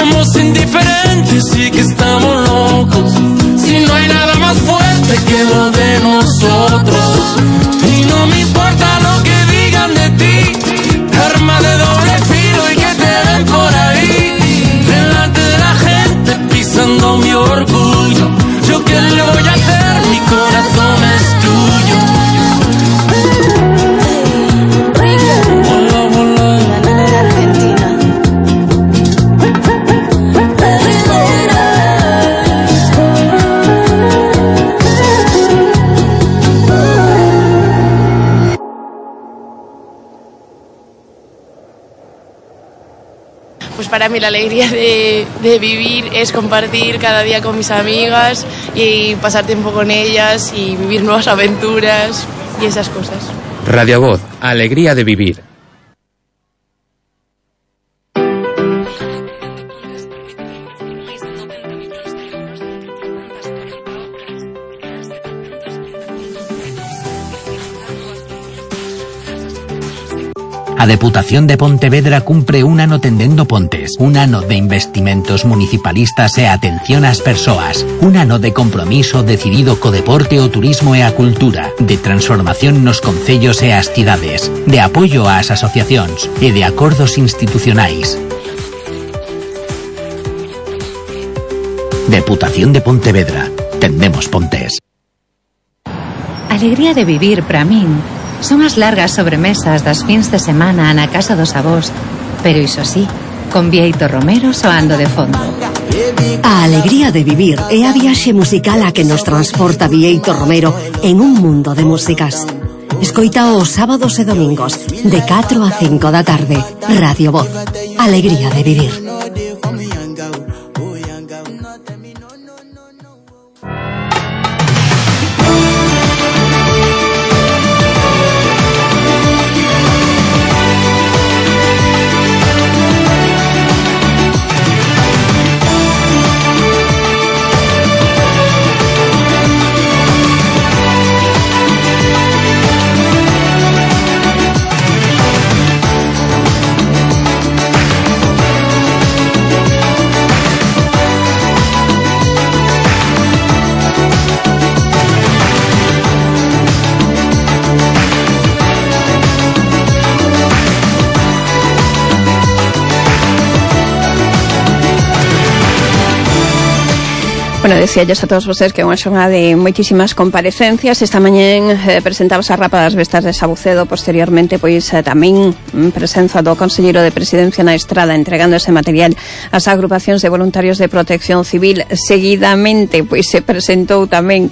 somos indiferentes y que estamos locos. Si no hay nada más fuerte que lo de nosotros. Y no me importa lo que digan de ti, arma de doble filo y que te ven por ahí, delante de la gente pisando mi orgullo. Yo qué le voy a hacer, mi corazón es tuyo. Pues para mí la alegría de vivir es compartir cada día con mis amigas y pasar tiempo con ellas y vivir nuevas aventuras y esas cosas. Radio Voz, alegría de vivir. A Deputación de Pontevedra cumpre un ano tendendo pontes, un ano de investimentos municipalistas e atención ás persoas, un ano de compromiso decidido co deporte, o turismo e a cultura, de transformación nos concellos e as cidades, de apoio ás asociacións e de acordos institucionais. Deputación de Pontevedra. Tendemos pontes. Alegría de vivir para min son as largas sobremesas das fins de semana na casa dos avós, pero iso sí, con Bieito Romero soando de fondo. A alegría de vivir é a viaxe musical a que nos transporta Bieito Romero en un mundo de músicas. Escoita os sábados e domingos de 4 a 5 da tarde. Radio Voz, alegría de vivir. Bueno, decíalles a todos vostedes que é unha xornada de moitísimas comparecencias. Esta mañén presentábase a Rapa das Bestas de Sabucedo. Posteriormente, pois tamén presenza do Conselleiro de Presidencia na Estrada entregando ese material ás agrupacións de voluntarios de protección civil. Seguidamente, pois se presentou tamén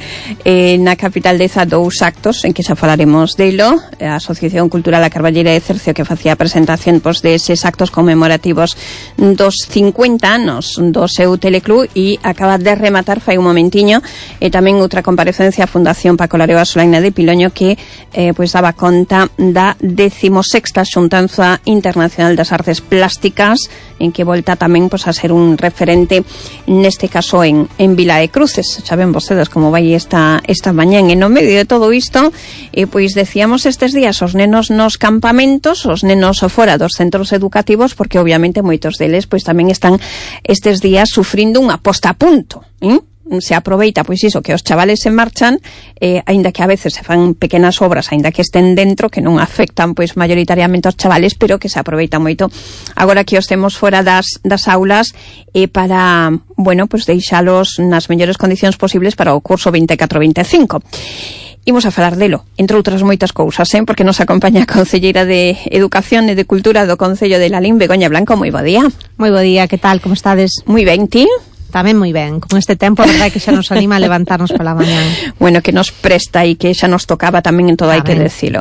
na capital de Eza dous actos en que xa falaremos delo. A Asociación Cultural A Carballeira de Cercio, que facía a presentación pois deses actos conmemorativos dos 50 anos do seu teleclub, e acaba de rematar fai un momentiño e tamén outra comparecencia a Fundación Paco Lareo Solaina de Piloño, que pois daba conta da 16ª Xuntanza Internacional das Artes Plásticas, en que volta tamén pois a ser un referente neste caso en Vila de Cruces. Xa ven vostedes como vai esta mañán. E no medio de todo isto, pois decíamos estes días os nenos nos campamentos, os nenos fora dos centros educativos, porque obviamente moitos deles pois tamén están estes días sufrindo unha posta a punto. Se aproveita pois iso, que os chavales se marchan, aínda que a veces se fan pequenas obras, aínda que estén dentro, que non afectan pois mayoritariamente aos chavales, pero que se aproveita moito agora que os temos fora das aulas, para, bueno, pois deixalos nas mellores condicións posibles para o curso 24-25. Imos a falar delo, entre outras moitas cousas, porque nos acompaña a Concelleira de Educación e de Cultura do Concello de Lalín, Begoña Blanco. Moi bo día. Moi bo día, que tal, como estades? Moi ben, ti? Tamén moi ben, con este tempo, a verdade que xa nos anima a levantarnos pola mañán. Bueno, que nos presta e que xa nos tocaba tamén en todo, hai que decilo.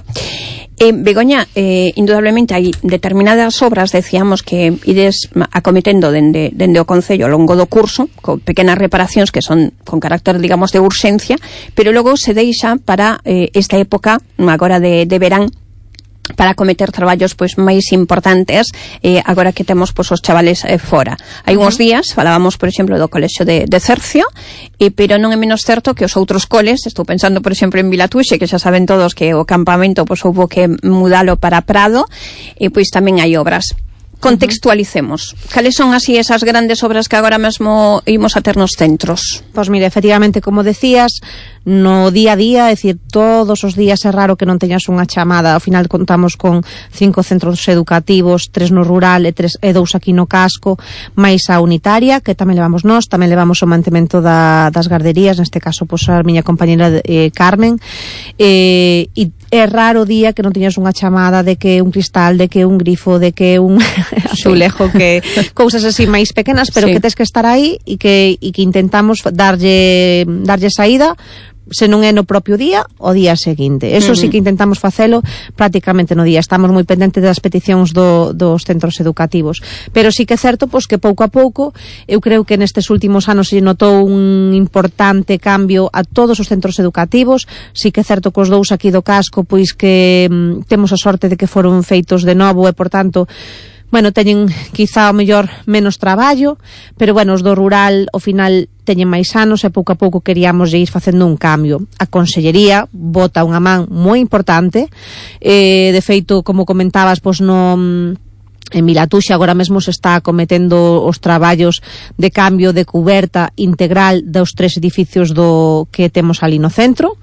Begoña, indudablemente hai determinadas obras, decíamos, que ides acometendo dende o Concello ao longo do curso, con pequenas reparacións que son con carácter, digamos, de urxencia, pero logo se deixa para esta época, agora de verán, para cometer traballos pois máis importantes, agora que temos pois os chavales fora. Hai uns días falábamos, por exemplo, do colexio de Cercio, pero non é menos certo que os outros coles, estou pensando, por exemplo, en Vilatuxe, que xa saben todos que o campamento pois houbo que mudalo para Prado, e pois tamén hai obras. Contextualicemos. Cales son así esas grandes obras que agora mesmo imos a ter nos centros? Pois mire, efectivamente, como decías, no día a día, é dicir, todos os días é raro que non teñas unha chamada. Ao final contamos con 5 centros educativos, 3 no rural e 2 aquí no casco, máis a unitaria, que tamén levamos nós, tamén levamos o mantemento das garderías, neste caso, pois, a miña compañera Carmen, e é raro o día que non teñas unha chamada de que un cristal, de que un grifo, de que un azulejo, que cousas así máis pequenas, pero que tes que estar aí e que intentamos darlle saída, se non é no propio día, o día seguinte. Eso sí que intentamos facelo prácticamente no día. Estamos moi pendentes das peticións dos centros educativos. Pero sí que é certo pois, que pouco a pouco, eu creo que nestes últimos anos se notou un importante cambio a todos os centros educativos. Sí que é certo que os 2 aquí do casco, pois que temos a sorte de que foron feitos de novo e, por tanto, bueno, teñen quizá o mellor menos traballo, pero bueno, os do rural ao final teñen máis anos e pouco a pouco queríamos ir facendo un cambio. A Consellería bota unha man moi importante, de feito, como comentabas, pois en Milatuxe agora mesmo se está acometendo os traballos de cambio de cuberta integral dos 3 edificios que temos ali no centro.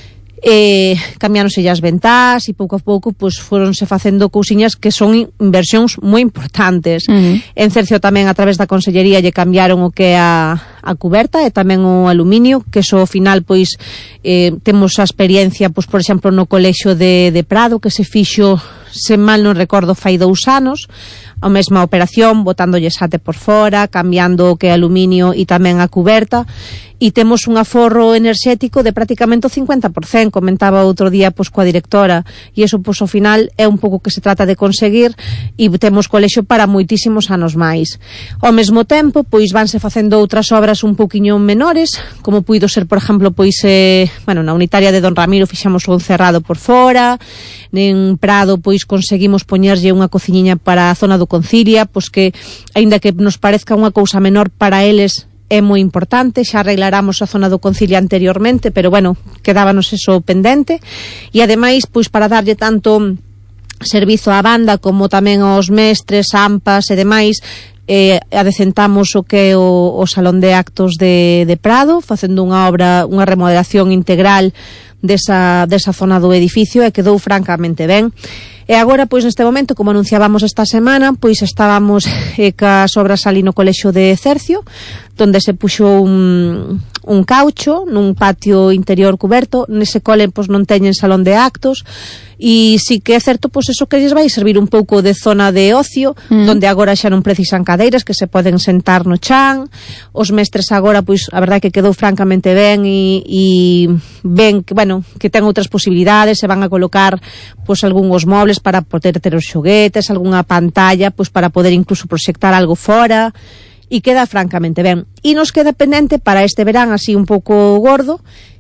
Cambiáronse as ventás e pouco a pouco pois foronse facendo cousiñas que son inversións moi importantes. En Cercio tamén a través da Consellería lle cambiaron o que é a cuberta e tamén o aluminio, que eso ao final pois temos a experiencia pois por exemplo no colexio de Prado, que se fixo, se mal non recordo, fai 2 anos, a mesma operación, botándolle xate por fora, cambiando o que é aluminio e tamén a cuberta, e temos un aforro enerxético de prácticamente o 50%, comentaba outro día pois coa directora, e iso pois ao final é un pouco que se trata de conseguir, e temos colexio para moitísimos anos máis. Ao mesmo tempo, pois vanse facendo outras obras un pouquiño menores, como puido ser, por exemplo, pois na unitaria de Don Ramiro fixamos un cerrado por fora, en Prado pois conseguimos poñerlle unha cociñiña para a zona do Concilia, pois que, aínda que nos parezca unha cousa menor, para eles é moi importante. Xa arreglaramos a zona do Concilia anteriormente, pero bueno, quedábanos eso pendente, e ademais, pois para darlle tanto servizo á banda como tamén aos mestres, AMPAs e demais, adecentamos o que é o Salón de Actos de Prado, facendo unha remodelación integral desa zona do edificio, e quedou francamente ben. E agora, pois neste momento, como anunciábamos esta semana, pois estábamos cas obras ali no colexio de Cercio, donde se puxo un caucho nun patio interior cuberto. Nese cole pois non teñen salón de actos, e sí que é certo pois eso que lles vai servir un pouco de zona de ocio, donde agora xa non precisan cadeiras, que se poden sentar no chan. Os mestres agora, pois a verdade que quedou francamente ben, e ben que, bueno, que ten outras posibilidades, se van a colocar pois algúns mobles para poder ter os xoguetes, algunha pantalla pois para poder incluso proxectar algo fora, e queda francamente ben. E nos queda pendente para este verán así un pouco gordo,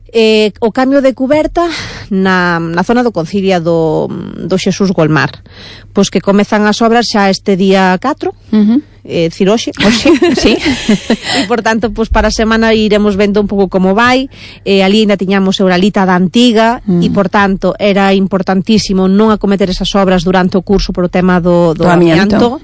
o cambio de cuberta na zona do Concilia do Xesús Golmar, pois que comezan as obras xa este día 4, decir hoxe, sí. E por tanto, pois para a semana iremos vendo un pouco como vai. Ali ainda tiñamos Euralita da antiga, e por tanto era importantísimo non acometer esas obras durante o curso por o tema do amianto.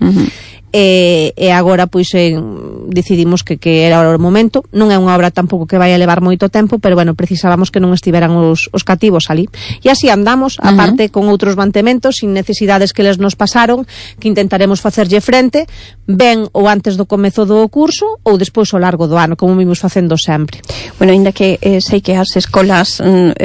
E agora pois decidimos que era o momento. Non é unha obra tampouco que vai a levar moito tempo, pero bueno, precisábamos que non estiveran os cativos ali, e así andamos, aparte con outros mantementos sin necesidades que les nos pasaron, que intentaremos facerlle frente ben ou antes do comezo do curso ou despois ao largo do ano, como vimos facendo sempre. Bueno, ainda que sei que as escolas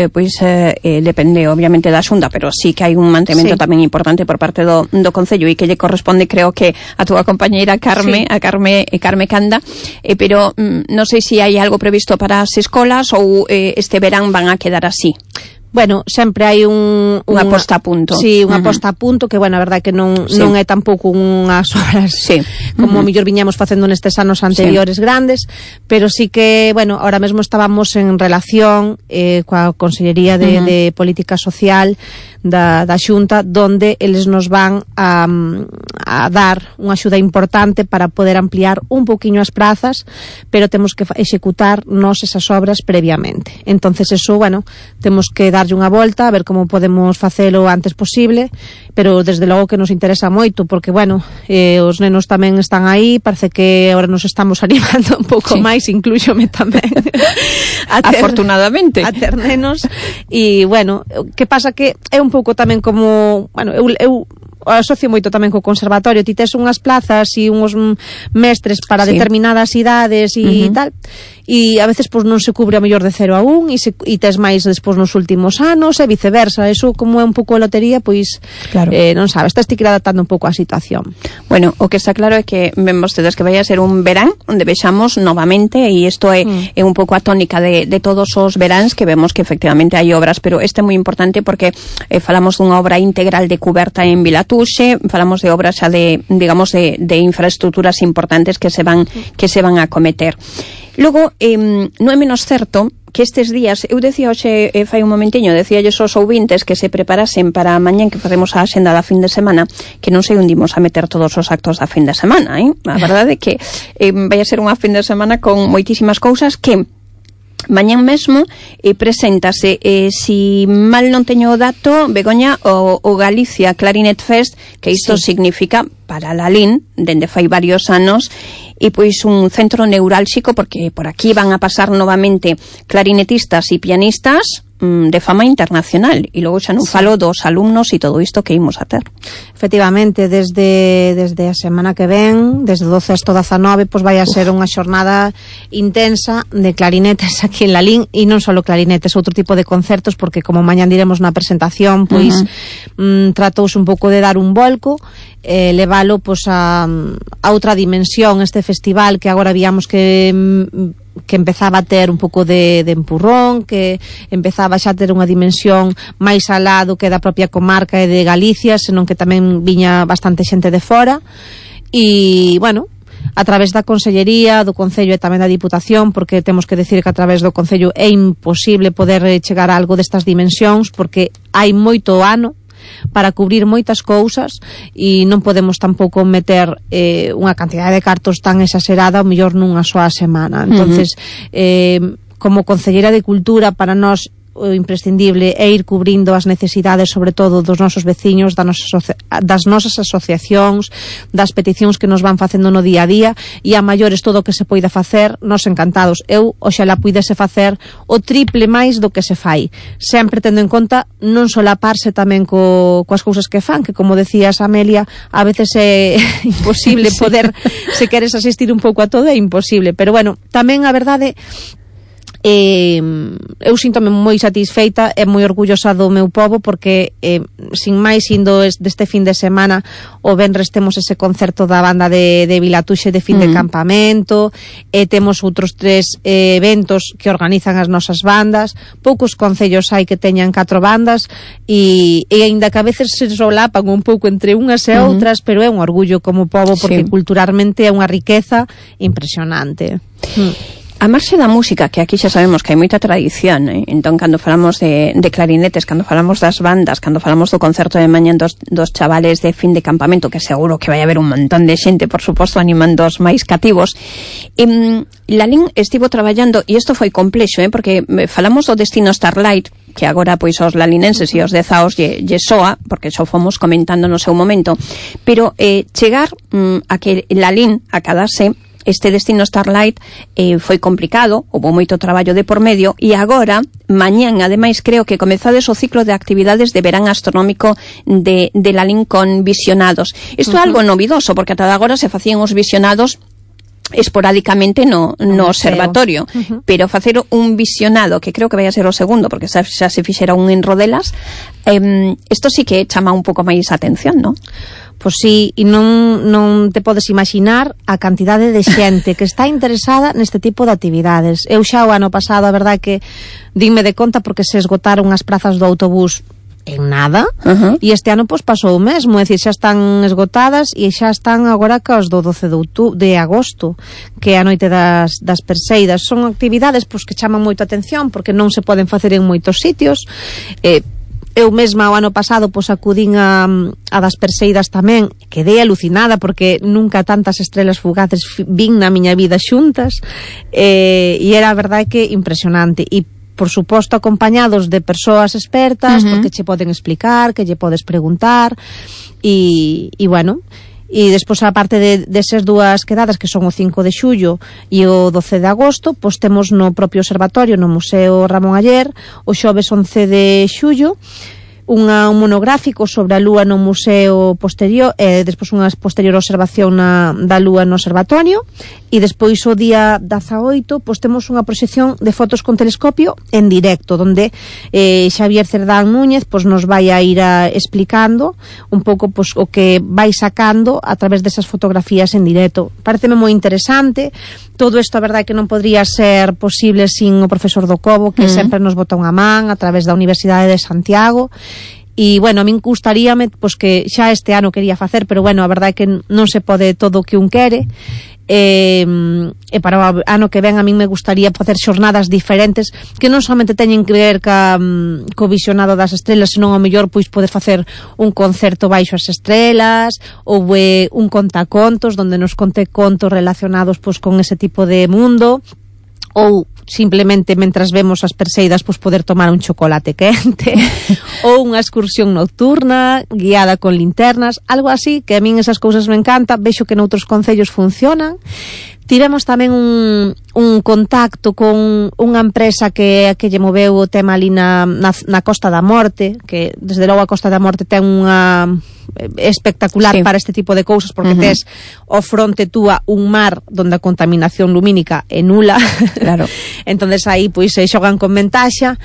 depende obviamente da Xunta, pero sí que hai un mantemento tamén importante por parte do Concello, e que lle corresponde, creo que a túa compañeira Carme, a Carme Canda, pero non sei se hai algo previsto para as escolas ou este verán van a quedar así. Bueno, sempre hai unha posta a punto. Sí, unha posta a punto, que, bueno, a verdade que non é tampouco unhas obras como mellor viñamos facendo nestes anos anteriores grandes, pero sí que, bueno, ahora mesmo estábamos en relación coa Consellería de Política Social da Xunta, donde eles nos van a dar unha axuda importante para poder ampliar un poquinho as prazas, pero temos que executar nos esas obras previamente. Entonces eso, bueno, temos que darlle unha volta, a ver como podemos facelo o antes posible, pero desde logo que nos interesa moito, porque, bueno, os nenos tamén están aí, parece que agora nos estamos animando un pouco máis, inclúxome tamén. Afortunadamente. A ter nenos, e, bueno, que pasa que é un pouco tamén como, bueno, eu asocio moito tamén co conservatorio, ti tes unhas plazas e uns mestres para determinadas idades e tal, e a veces pois non se cubre a mellor de 0 a 1 e tes máis despois nos últimos anos e viceversa. Eso, como é un pouco a lotería, pois claro, non sabes, estás ti que ir adaptando un pouco a situación. Bueno, o que está claro é que ven vostedes que vai a ser un verán onde vexamos novamente, e isto é un pouco a tónica de todos os veráns, que vemos que efectivamente hai obras, pero este é moi importante porque falamos dunha obra integral de cuberta en Vilatuxe, falamos de obras xa de, digamos, de infraestructuras importantes que se van a cometer. Logo, non é menos certo que estes días, eu decía hoxe, fai un momentiño, decíalles aos ouvintes que se preparasen para mañán que facemos a axenda da fin de semana, que non sei onde imos a meter todos os actos da fin de semana, A verdade é que vai a ser unha fin de semana con moitísimas cousas que mañán mesmo preséntase, si mal non teño o dato, Begoña, o Galicia Clarinet Fest, que isto significa para Lalín, dende fai varios anos, e pois un centro neurálxico, porque por aquí van a pasar novamente clarinetistas e pianistas de fama internacional, e logo xa non falo dos alumnos e todo isto que imos a ter. Efectivamente, desde a semana que ven, desde 12 hasta 19, pois vai a ser unha xornada intensa de clarinetes aquí en Lalín, e non só clarinetes, outro tipo de concertos, porque como mañán diremos na presentación, pois tratouse un pouco de dar un volco, levalo pois a outra dimensión, este festival que agora víamos que empezaba a ter un pouco de empurrón, que empezaba xa a ter unha dimensión máis alá do que da propia comarca e de Galicia, senón que tamén viña bastante xente de fora. E, bueno, a través da Consellería, do Concello e tamén da Diputación, porque temos que decir que a través do Concello é imposible poder chegar a algo destas dimensións, porque hai moito ano para cubrir moitas cousas e non podemos tampouco meter unha cantidade de cartos tan exagerada ao mellor nunha soa semana. Entonces, como Concelleira de Cultura, para nós o imprescindible é ir cubrindo as necesidades, sobre todo dos nosos veciños, das nosas asociacións, das peticións que nos van facendo no día a día, e a maiores todo o que se poida facer, nos encantados. Eu oxalá puidese facer o triple máis do que se fai, sempre tendo en conta non solaparse tamén coas cousas que fan, que como decías, Amelia, a veces é imposible poder, se queres asistir un pouco a todo, é imposible, pero bueno, tamén a verdade, eu síntome moi satisfeita e moi orgullosa do meu pobo, porque sin máis, indo deste fin de semana, o venres temos ese concerto da banda de Vilatuxe de fin de campamento, e temos outros 3 eventos que organizan as nosas bandas. Poucos concellos hai que teñan 4 bandas, e aínda que a veces se solapan un pouco entre unhas e outras, pero é un orgullo como pobo, porque culturalmente é unha riqueza impresionante. A marxe da música, que aquí xa sabemos que hai moita tradición, entón, cando falamos de clarinetes, cando falamos das bandas, cando falamos do concerto de mañán dos chavales de fin de campamento, que seguro que vai haber un montón de xente, por suposto, animando os máis cativos, Lalín estivo traballando, e isto foi complexo, porque falamos do destino Starlight, que agora pois os lalinenses e os dezaos lle soa, porque xo fomos comentando no seu momento, pero chegar a que Lalín acadase este destino Starlight foi complicado, houve moito traballo de por medio, e agora, mañán, ademais, creo que comezades o ciclo de actividades de verán astronómico de Lalín con visionados. Isto é algo novidoso, porque ata agora se facían os visionados esporádicamente no observatorio, pero facer un visionado, que creo que vai a ser o segundo, porque xa se fixera un en Rodelas, isto sí que chama un pouco máis a atención, non? Pois sí, e non te podes imaginar a cantidade de xente que está interesada neste tipo de actividades. Eu xa o ano pasado, a verdade que dime de conta, porque se esgotaron as prazas do autobús en nada, e este ano pois pasou o mesmo, é dicir, xa están esgotadas, e xa están agora caos do 12 de agosto, que é a noite das Perseidas. Son actividades pois que chaman moito a atención, porque non se poden facer en moitos sitios. Eu mesma o ano pasado pois acudín a das Perseidas tamén, quedei alucinada, porque nunca tantas estrelas fugaces vin na miña vida xuntas, e era a verdade que impresionante. E por suposto, acompañados de persoas expertas, porque che poden explicar, que lle podes preguntar, e bueno, e despois a parte desas dúas quedadas que son o 5 de xullo e o 12 de agosto, pois temos no propio observatorio, no Museo Ramón Aller, o xoves 11 de xullo, un monográfico sobre a Lúa no museo posterior, despois unha posterior observación da Lúa no observatorio, e despois o día 18 pois temos unha proxección de fotos con telescopio en directo, donde Xavier Cerdán Núñez pois nos vai a ir explicando un pouco pois o que vai sacando a través desas fotografías en directo. Pareceme moi interesante. Todo isto a verdade que non podría ser posible sin o profesor do Cobo, que sempre nos bota unha man a través da Universidade de Santiago. E, bueno, a min gustaríame, pois que xa este ano quería facer, pero, bueno, a verdade é que non se pode todo o que un quere. E para o ano que ven a min me gustaría facer xornadas diferentes que non somente teñen que ver co visionado das estrelas, senón ao mellor pois poder facer un concerto baixo as estrelas ou un contacontos donde nos conte contos relacionados pois con ese tipo de mundo, ou simplemente mentras vemos as perseidas pois poder tomar un chocolate quente ou unha excursión nocturna guiada con linternas, algo así, que a min esas cousas me encanta. Vexo que noutros concellos funcionan. Tivemos tamén un contacto con unha empresa que lle moveu o tema ali na Costa da Morte, que desde logo a Costa da Morte ten unha espectacular para este tipo de cousas, porque tes o fronte túa un mar donde a contaminación lumínica é nula. Claro. Entonces aí pois se xogan con ventaxa,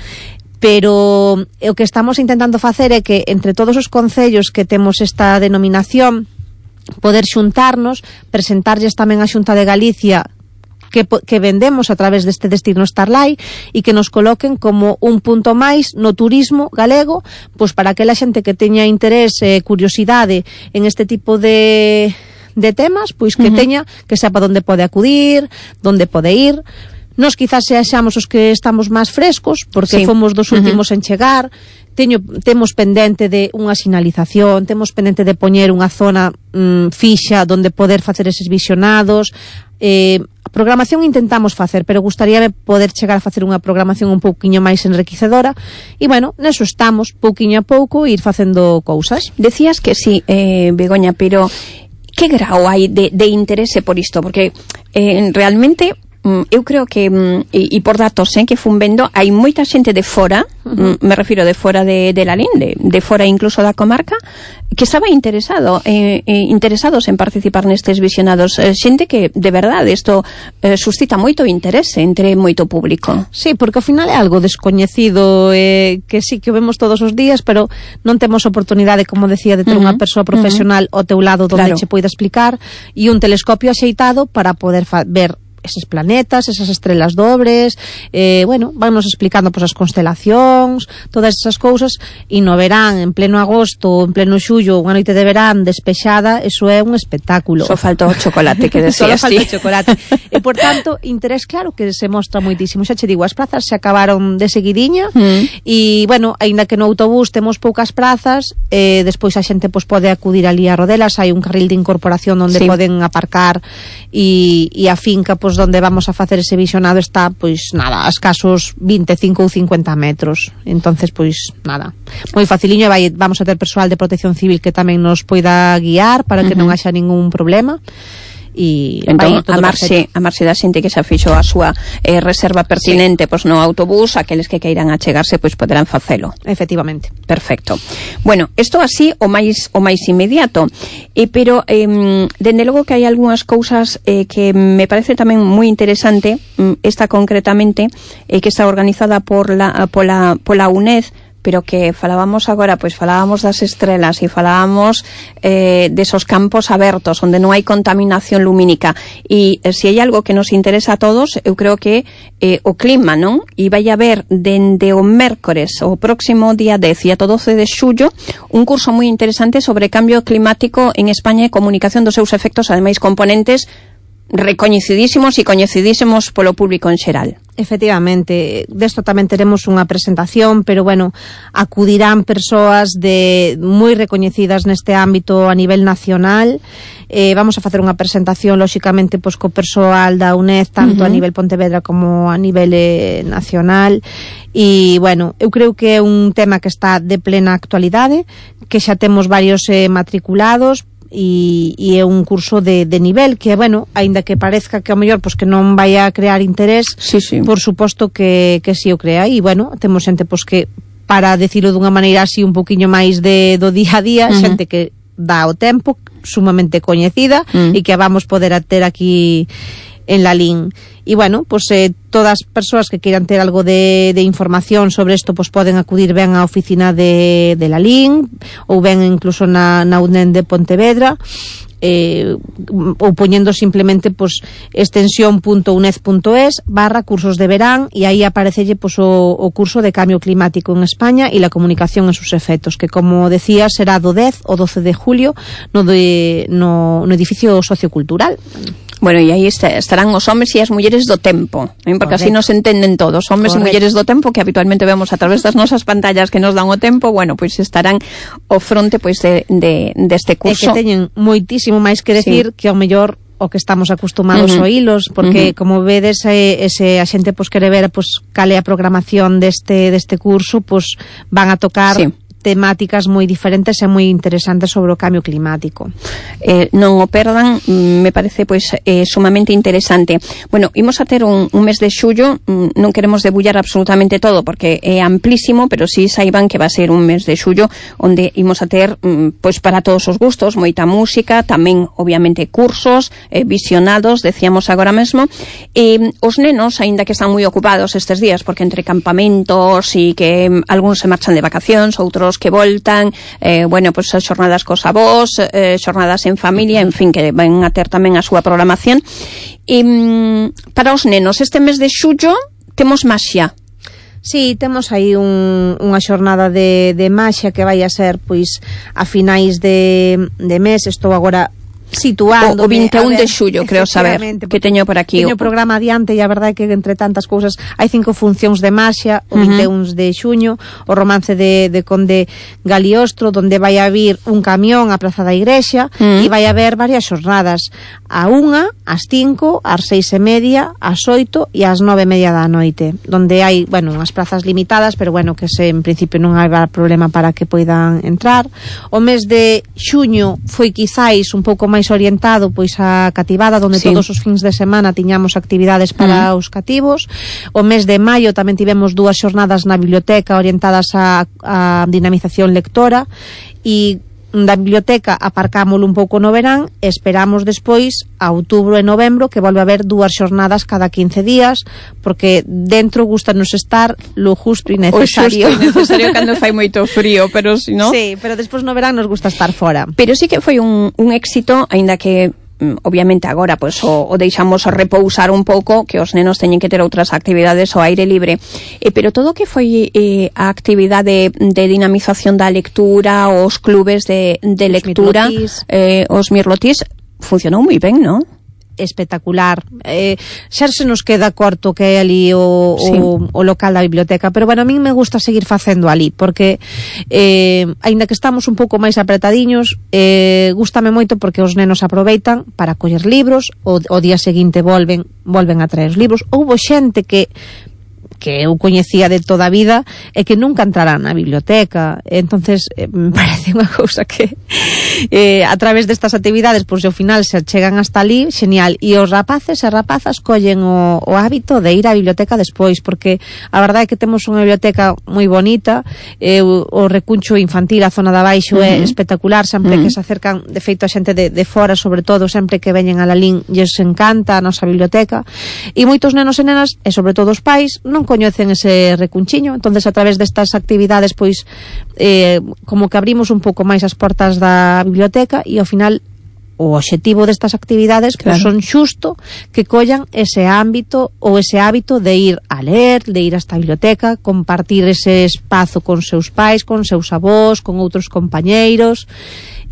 pero o que estamos intentando facer é que entre todos os concellos que temos esta denominación poder xuntarnos, presentarlles tamén a Xunta de Galicia que vendemos a través deste destino Starlight e que nos coloquen como un punto máis no turismo galego, pois para aquela xente que teña interés e curiosidade en este tipo de temas, pois que teña, que sepa onde pode acudir, onde pode ir. Nos quizás seamos os que estamos máis frescos, porque fomos dos últimos en chegar. Temos pendente de unha sinalización, temos pendente de poñer unha zona fixa donde poder facer eses visionados. A programación intentamos facer, pero gustaríame poder chegar a facer unha programación un pouquiño máis enriquecedora, e, bueno, neso estamos, pouquiño a pouco, ir facendo cousas. Decías que sí, Begoña, pero que grau hai de interese por isto? Porque realmente eu creo que, e por datos que fun vendo, hai moita xente de fora, me refiro de fora de Lalín, de fora incluso da comarca, que estaba interesados en participar nestes visionados. Xente que, de verdade, isto suscita moito interese entre moito público. Sí, porque ao final é algo descoñecido, que sí que o vemos todos os días, pero non temos oportunidade, como decía, de ter unha persoa profesional ao teu lado donde che poida explicar, e un telescopio axeitado para poder ver eses planetas, esas estrelas dobres, bueno, vannos explicando pois as constelacións, todas esas cousas, e no verán, en pleno agosto, en pleno xullo, unha noite de verán despexada, eso é un espectáculo. Só falta o chocolate que decías. Só falta o chocolate. E, por tanto, interés claro que se mostra moitísimo. Xa che digo, as prazas se acabaron de seguidiña, e, bueno, aínda que no autobús temos poucas prazas, despois a xente pois pode acudir ali a Rodelas, hai un carril de incorporación onde poden aparcar, e a finca pois donde vamos a facer ese visionado está, pois nada, a escasos 25 ou 50 metros. Entonces, pois nada, moi faciliño. Vamos a ter persoal de protección civil que tamén nos poida guiar para que non haxa ningún problema. E entón, amarse da xente que xa fixo a súa reserva pertinente pois no autobús, aqueles que queiran achegarse pois poderán facelo. Efectivamente. Perfecto. Bueno, isto así o máis inmediato, pero dende logo que hai algunhas cousas que me parece tamén moi interesante, esta concretamente que está organizada pola UNED, pero que falábamos agora, pois falábamos das estrelas e falábamos desos campos abertos onde non hai contaminación lumínica, e se hai algo que nos interesa a todos, eu creo que o clima, non? E vai haber dende o mércores o próximo día 10 e ata 12 de xullo un curso moi interesante sobre cambio climático en España e comunicación dos seus efectos, ademais componentes recoñecidísimos e coñecidísimos polo público en xeral. Efectivamente, desto tamén teremos unha presentación, pero bueno, acudirán persoas moi recoñecidas neste ámbito a nivel nacional. Vamos a facer unha presentación, lóxicamente, pois co persoal da UNED, tanto a nivel Pontevedra como a nivel nacional. E, bueno, eu creo que é un tema que está de plena actualidade, que xa temos varios matriculados, e é un curso de nivel que, bueno, aínda que parezca que ao mellor pois que non vai a crear interés, sí. Por suposto que si o crea, e, bueno, temos xente pois que, para decirlo dunha maneira así un poquinho máis do día a día, xente que dá o tempo, sumamente coñecida, e que vamos poder ter aquí en la LIN. E, bueno, pues todas as persoas que queiran ter algo de información sobre isto, pues poden acudir ben á oficina de la LIN, ou ben incluso na UNED de Pontevedra, ou poñendo simplemente pues extensión.uned.es/cursos de verán, e aí aparecelle pues o curso de cambio climático en España e la comunicación en sus efectos, que, como decía, será do 10 ao 12 de julio no edificio sociocultural. Bueno, e aí estarán os homes e as mulleres do tempo, porque así nos entenden todos, homes e mulleres do tempo, que habitualmente vemos a través das nosas pantallas que nos dan o tempo. Bueno, pois estarán ao fronte pois deste curso. É que teñen moitísimo máis que decir, que ao mellor o que estamos acostumados a oílos, porque como vedes, a xente pois quere ver pois cal é a programación deste curso, pois van a tocar temáticas moi diferentes e moi interesantes sobre o cambio climático. Non o perdan, me parece pois sumamente interesante. Bueno, imos a ter un mes de xullo, non queremos debullar absolutamente todo porque é amplísimo, pero si saiban que va a ser un mes de xullo onde imos a ter pois para todos os gustos, moita música, tamén obviamente cursos, visionados, decíamos agora mesmo. Os nenos, aínda que están moi ocupados estes días, porque entre campamentos e que algúns se marchan de vacacións, outros que voltan, bueno, pues as xornadas cos avós, xornadas en familia, en fin, que van a ter tamén a súa programación. Para os nenos, este mes de xullo temos maxia. Sí, temos aí unha xornada de maxia que vai a ser pois a finais de mes. Estou agora situando o 21 de xullo, creo saber que teño por aquí. Teño o programa adiante, e a verdade é que entre tantas cousas hai 5 funcións de maxia. O 21 de xuño, o romance de Conde Galiostro, donde vai a vir un camión á Praza da Igrexa, e vai haber varias xornadas, a 1, ás 5, ás 6:30, ás 8 e ás 9:30 da noite, donde hai, bueno, unhas prazas limitadas, pero bueno, que en principio non hai problema para que poidan entrar. O mes de xuño foi quizáis un pouco máis orientado pois a cativada, donde todos os fins de semana tiñamos actividades para os cativos. O mes de maio tamén tivemos 2 xornadas na biblioteca orientadas a dinamización lectora, e da biblioteca aparcámoslo un pouco no verán, e esperamos despois a outubro e novembro, que volve a haber 2 xornadas cada 15 días, porque dentro gustanos estar lo justo e necesario. O xusto e necesario cando fai moito frío, pero si no... Sí, pero despois no verán nos gusta estar fora. Pero sí que foi un éxito, aínda que obviamente agora pois o deixamos repousar un pouco, que os nenos teñen que ter outras actividades ao aire libre, pero todo o que foi a actividade de dinamización da lectura, os clubes de lectura, os mirlotís, funcionou moi ben, non? Espectacular. Xa se nos queda corto que é ali o local da biblioteca, pero bueno, a min me gusta seguir facendo ali, porque aínda que estamos un pouco máis apretadiños, gústame moito porque os nenos aproveitan para coller libros, o día seguinte volven a traer os libros. Houbo xente que eu coñecía de toda a vida e que nunca entrarán na biblioteca. Entonces me parece unha cousa que a través destas actividades pois ao final se chegan hasta ali, genial. E os rapaces e rapazas collen o hábito de ir á biblioteca despois, porque a verdade é que temos unha biblioteca moi bonita, o recuncho infantil, a zona de abaixo é espectacular, sempre que se acercan, de feito a xente de fora, sobre todo, sempre que veñen a Lalín, lles encanta a nosa biblioteca, e moitos nenos e nenas, e sobre todo os pais, non coñecen ese recunchiño. Entonces, a través destas actividades, pois como que abrimos un pouco máis as portas da biblioteca, e ao final o obxectivo destas actividades pois son xusto que collan ese ámbito ou ese hábito de ir a ler, de ir hasta a biblioteca, compartir ese espazo con seus pais, con seus avós, con outros compañeiros.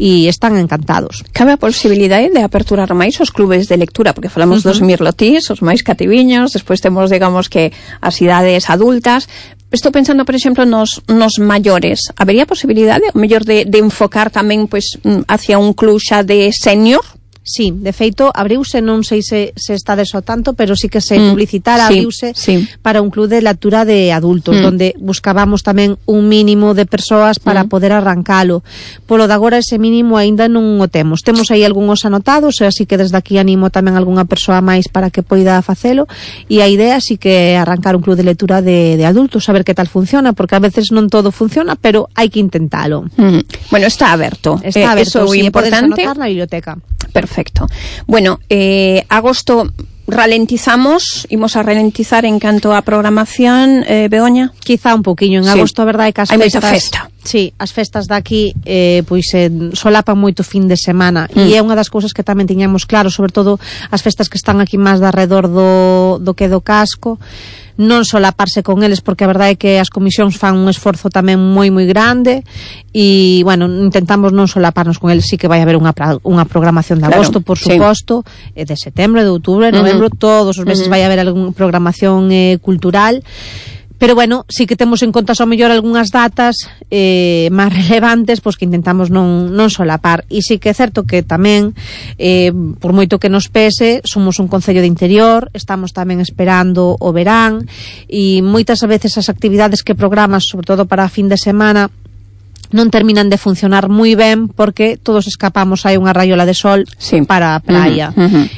e están encantados. Cabe a posibilidade de aperturar máis os clubes de lectura, porque falamos dos mirlotís, os máis cativiños, despois temos, digamos, que as idades adultas. Estou pensando, por exemplo, nos maiores. Habería posibilidade, o mellor, de enfocar tamén pois hacia un club xa de senior? Sí, de feito, abriuse, non sei se estades ao tanto, pero sí que se publicitara, abriuse para un club de lectura de adultos, donde buscábamos tamén un mínimo de persoas para poder arrancalo. Polo de agora, ese mínimo aínda non o temos. Temos aí algúns anotados, e así que desde aquí animo tamén algunha persoa máis para que poida facelo, e a idea sí que arrancar un club de lectura de adultos, saber que tal funciona, porque a veces non todo funciona, pero hai que intentalo. Bueno, está aberto. Está aberto, eso é importante. Podes anotar na biblioteca. Perfecto. Bueno, agosto ralentizamos, imos a ralentizar en canto a programación, Begoña? Quizá un poquinho, en agosto a verdade é que as festas... Hai moita festa. Sí, as festas daqui pois solapan moito fin de semana e é unha das cousas que tamén tiñamos claro, sobre todo as festas que están aquí máis de arredor do que do casco, non solaparse con eles, porque a verdade é que as comisións fan un esforzo tamén moi grande e, bueno, intentamos non solaparnos con eles. Sí que vai haber unha programación de agosto, por suposto, de setembro, de outubro, de novembro, todos os meses vai haber algunha programación cultural. Pero, bueno, sí que temos en conta ao mellor algunhas datas máis relevantes, pois que intentamos non solapar. E sí que é certo que tamén, por moito que nos pese, somos un concello de interior, estamos tamén esperando o verán, e moitas veces as actividades que programas, sobre todo para a fin de semana, non terminan de funcionar moi ben, porque todos escapamos, hai unha raiola de sol para a praia.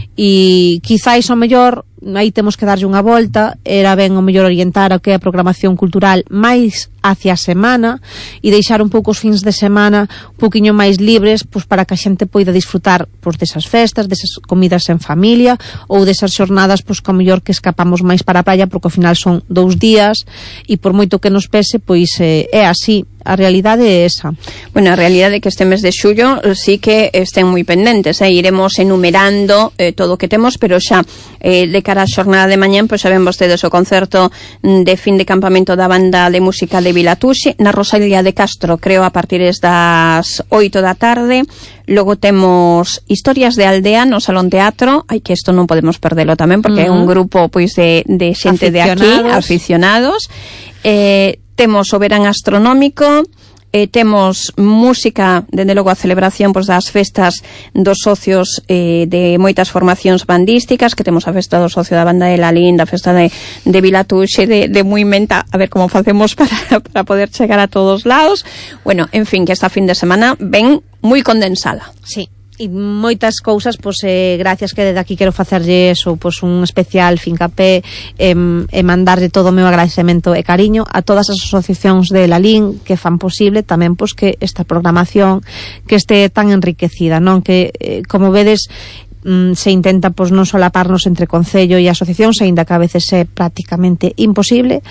E quizáis ao mellor aí temos que darlle unha volta, era ben o mellor orientar o que é a programación cultural máis hacia a semana e deixar un pouco os fins de semana un poquinho máis libres, pois para que a xente poida disfrutar pois desas festas, desas comidas en familia ou desas xornadas pois que ao mellor que escapamos máis para a praia, porque ao final son 2 días e por moito que nos pese, pois é así. A realidade é esa. Bueno, a realidade é que este mes de xullo sí que estén moi pendentes, iremos enumerando todo o que temos, pero xa de cara a xornada de mañán, pois xa ven vostedes o concerto de fin de campamento da banda de música de Vilatuxe na Rosalía de Castro, creo a partir das 8 da tarde. Logo temos Historias de Aldea no Salón Teatro. Ai, que isto non podemos perdelo tamén, porque é un grupo pois de xente de aquí, aficionados. Temos o verán astronómico, temos música, dende logo a celebración pois das festas dos socios de moitas formacións bandísticas, que temos a festa do socio da banda de Lalín, da festa de Vilatuxe, de Muimenta, a ver como facemos para poder chegar a todos lados. Bueno, en fin, que esta fin de semana ven moi condensada. Sí. E moitas cousas, pois gracias, que desde aquí quero facerlle eso, pois un especial fincapé e mandarlle todo o meu agradecemento e cariño a todas as asociacións de Lalín que fan posible tamén pois que esta programación que este tan enriquecida, non? Que como vedes se intenta pois non solaparnos entre concello e asociacións, aínda que a veces é prácticamente imposible,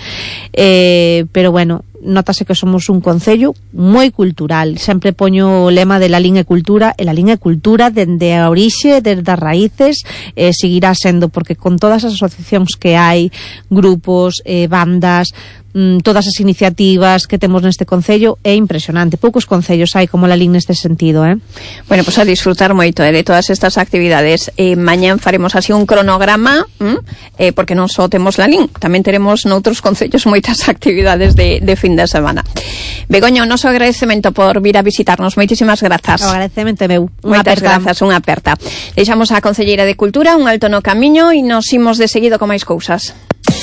pero bueno, notase que somos un concello moi cultural. Sempre poño o lema de Lalín e Cultura, e Lalín e Cultura dende a orixe, desde as raíces, seguirá sendo, porque con todas as asociacións que hai, grupos, bandas, todas as iniciativas que temos neste concello, é impresionante. Poucos concellos hai como Lalín neste sentido, Bueno, pois a disfrutar moito de todas estas actividades. Mañán faremos así un cronograma, porque non só temos Lalín, tamén teremos noutros concellos moitas actividades de fin de semana. Begoña, o noso agradecemento por vir a visitarnos. Moitísimas grazas. O agradecemento é meu. Moitas grazas, unha aperta. Deixamos a Concelleira de Cultura un alto no camiño e nos imos de seguido con máis cousas.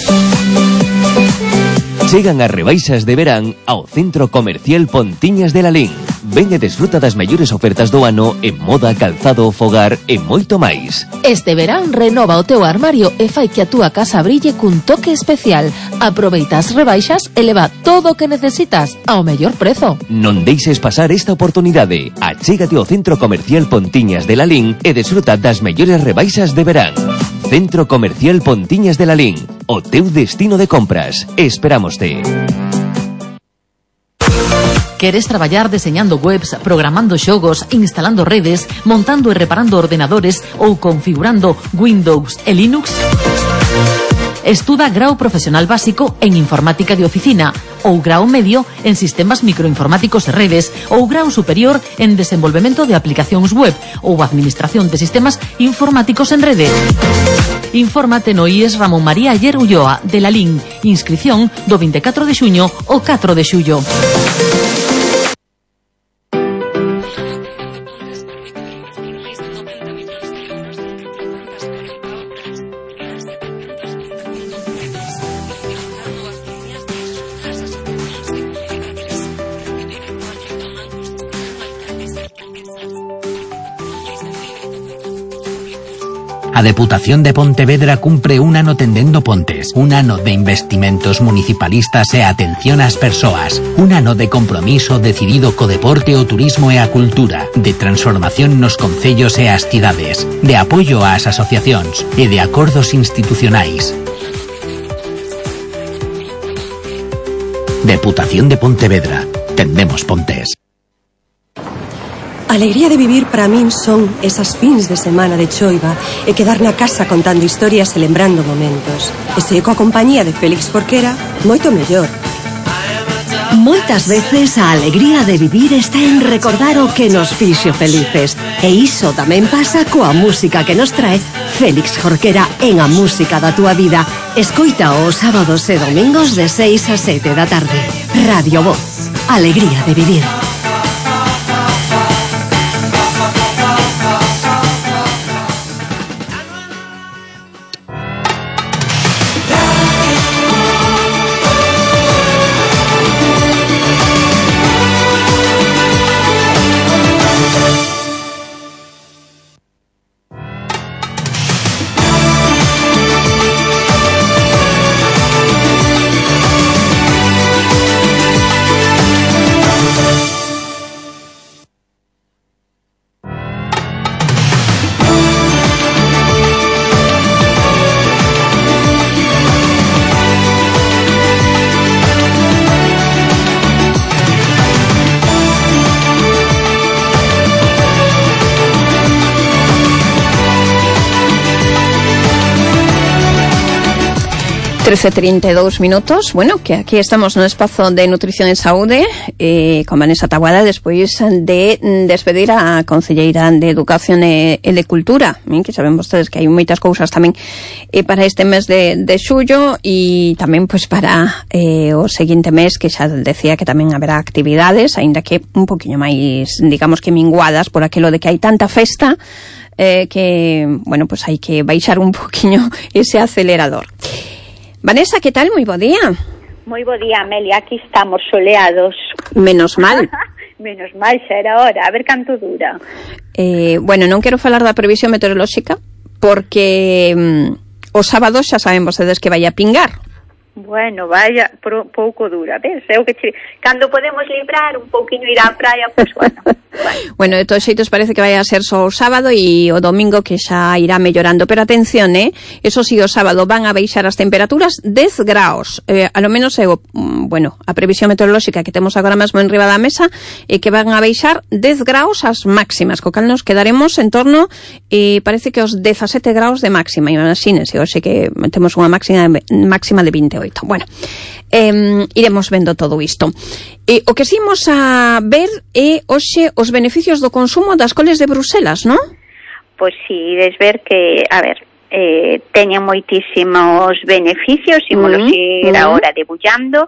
Chegan as rebaixas de verán ao Centro Comercial Pontiñas de Lalín. Ven e desfruta das mellores ofertas do ano en moda, calzado, fogar e moito máis. Este verán renova o teu armario e fai que a túa casa brille cun toque especial. Aproveita as rebaixas e leva todo o que necesitas ao mellor prezo. Non deixes pasar esta oportunidade. Achégate ao Centro Comercial Pontiñas de Lalín e desfruta das mellores rebaixas de verán. Centro Comercial Pontiñas de Lalín, o teu destino de compras. Esperámoste. Queres traballar deseñando webs, programando xogos, instalando redes, montando e reparando ordenadores ou configurando Windows e Linux? Estuda grao profesional básico en informática de oficina ou grao medio en sistemas microinformáticos e redes ou grao superior en desenvolvemento de aplicacións web ou administración de sistemas informáticos en rede. Infórmate no IES Ramón María Ayer Ulloa de la LIN. Inscripción do 24 de xuño ao 4 de xullo. A Deputación de Pontevedra cumpre un ano tendendo pontes, un ano de investimentos municipalistas e atención ás persoas, un ano de compromiso decidido co deporte, o turismo e a cultura, de transformación nos concellos e as cidades, de apoio ás asociacións e de acordos institucionais. Deputación de Pontevedra. Tendemos pontes. A alegría de vivir para min son esas fins de semana de choiva e quedar na casa contando historias e lembrando momentos. E se coa compañía de Félix Jorquera, moito mellor. Moitas veces a alegría de vivir está en recordar o que nos fixo felices. E iso tamén pasa coa música que nos trae Félix Jorquera en A Música da Túa Vida. Escoita os sábados e domingos de 6 a 7 da tarde. Radio Voz. Alegría de vivir. ...13:32, bueno, que aquí estamos no espazo de Nutrición e Saúde con Vanessa Taboada, despois de despedir a concelleira de Educación e de Cultura, que saben vostedes que hai moitas cousas tamén para este mes de xullo e tamén pois para o seguinte mes, que xa decía que tamén haberá actividades, aínda que un poquinho máis, digamos que minguadas por aquilo de que hai tanta festa que, bueno, pois hai que baixar un poquinho ese acelerador. Vanessa, que tal? Moi bo día. Moi bo día, Amelia, aquí estamos soleados. Menos mal. Menos mal, xa era hora, a ver canto dura. Bueno, non quero falar da previsión meteorolóxica porque o sábado xa saben vostedes que vai a pingar. Bueno, vaya, pouco dura, ves? Cando podemos librar un pouquiño ir á praia, pois bueno. Bueno, de todos xeitos parece que vai a ser só o sábado e o domingo que xa irá mellorando, pero atención, eso sí, o sábado van a baixar as temperaturas 10 graus, a lo menos bueno, a previsión meteorolóxica que temos agora mesmo en riba da mesa é que van a baixar 10 graus as máximas, co cal nos quedaremos en torno, parece que os 17 graus de máxima, imagínense, hoxe que temos unha máxima de 28. Bueno, iremos vendo todo isto. O que ximos a ver é hoxe os beneficios do consumo das coles de Bruselas, non? Pois si, ides ver que, a ver, teñen moitísimos beneficios, ímolos ir agora debullando,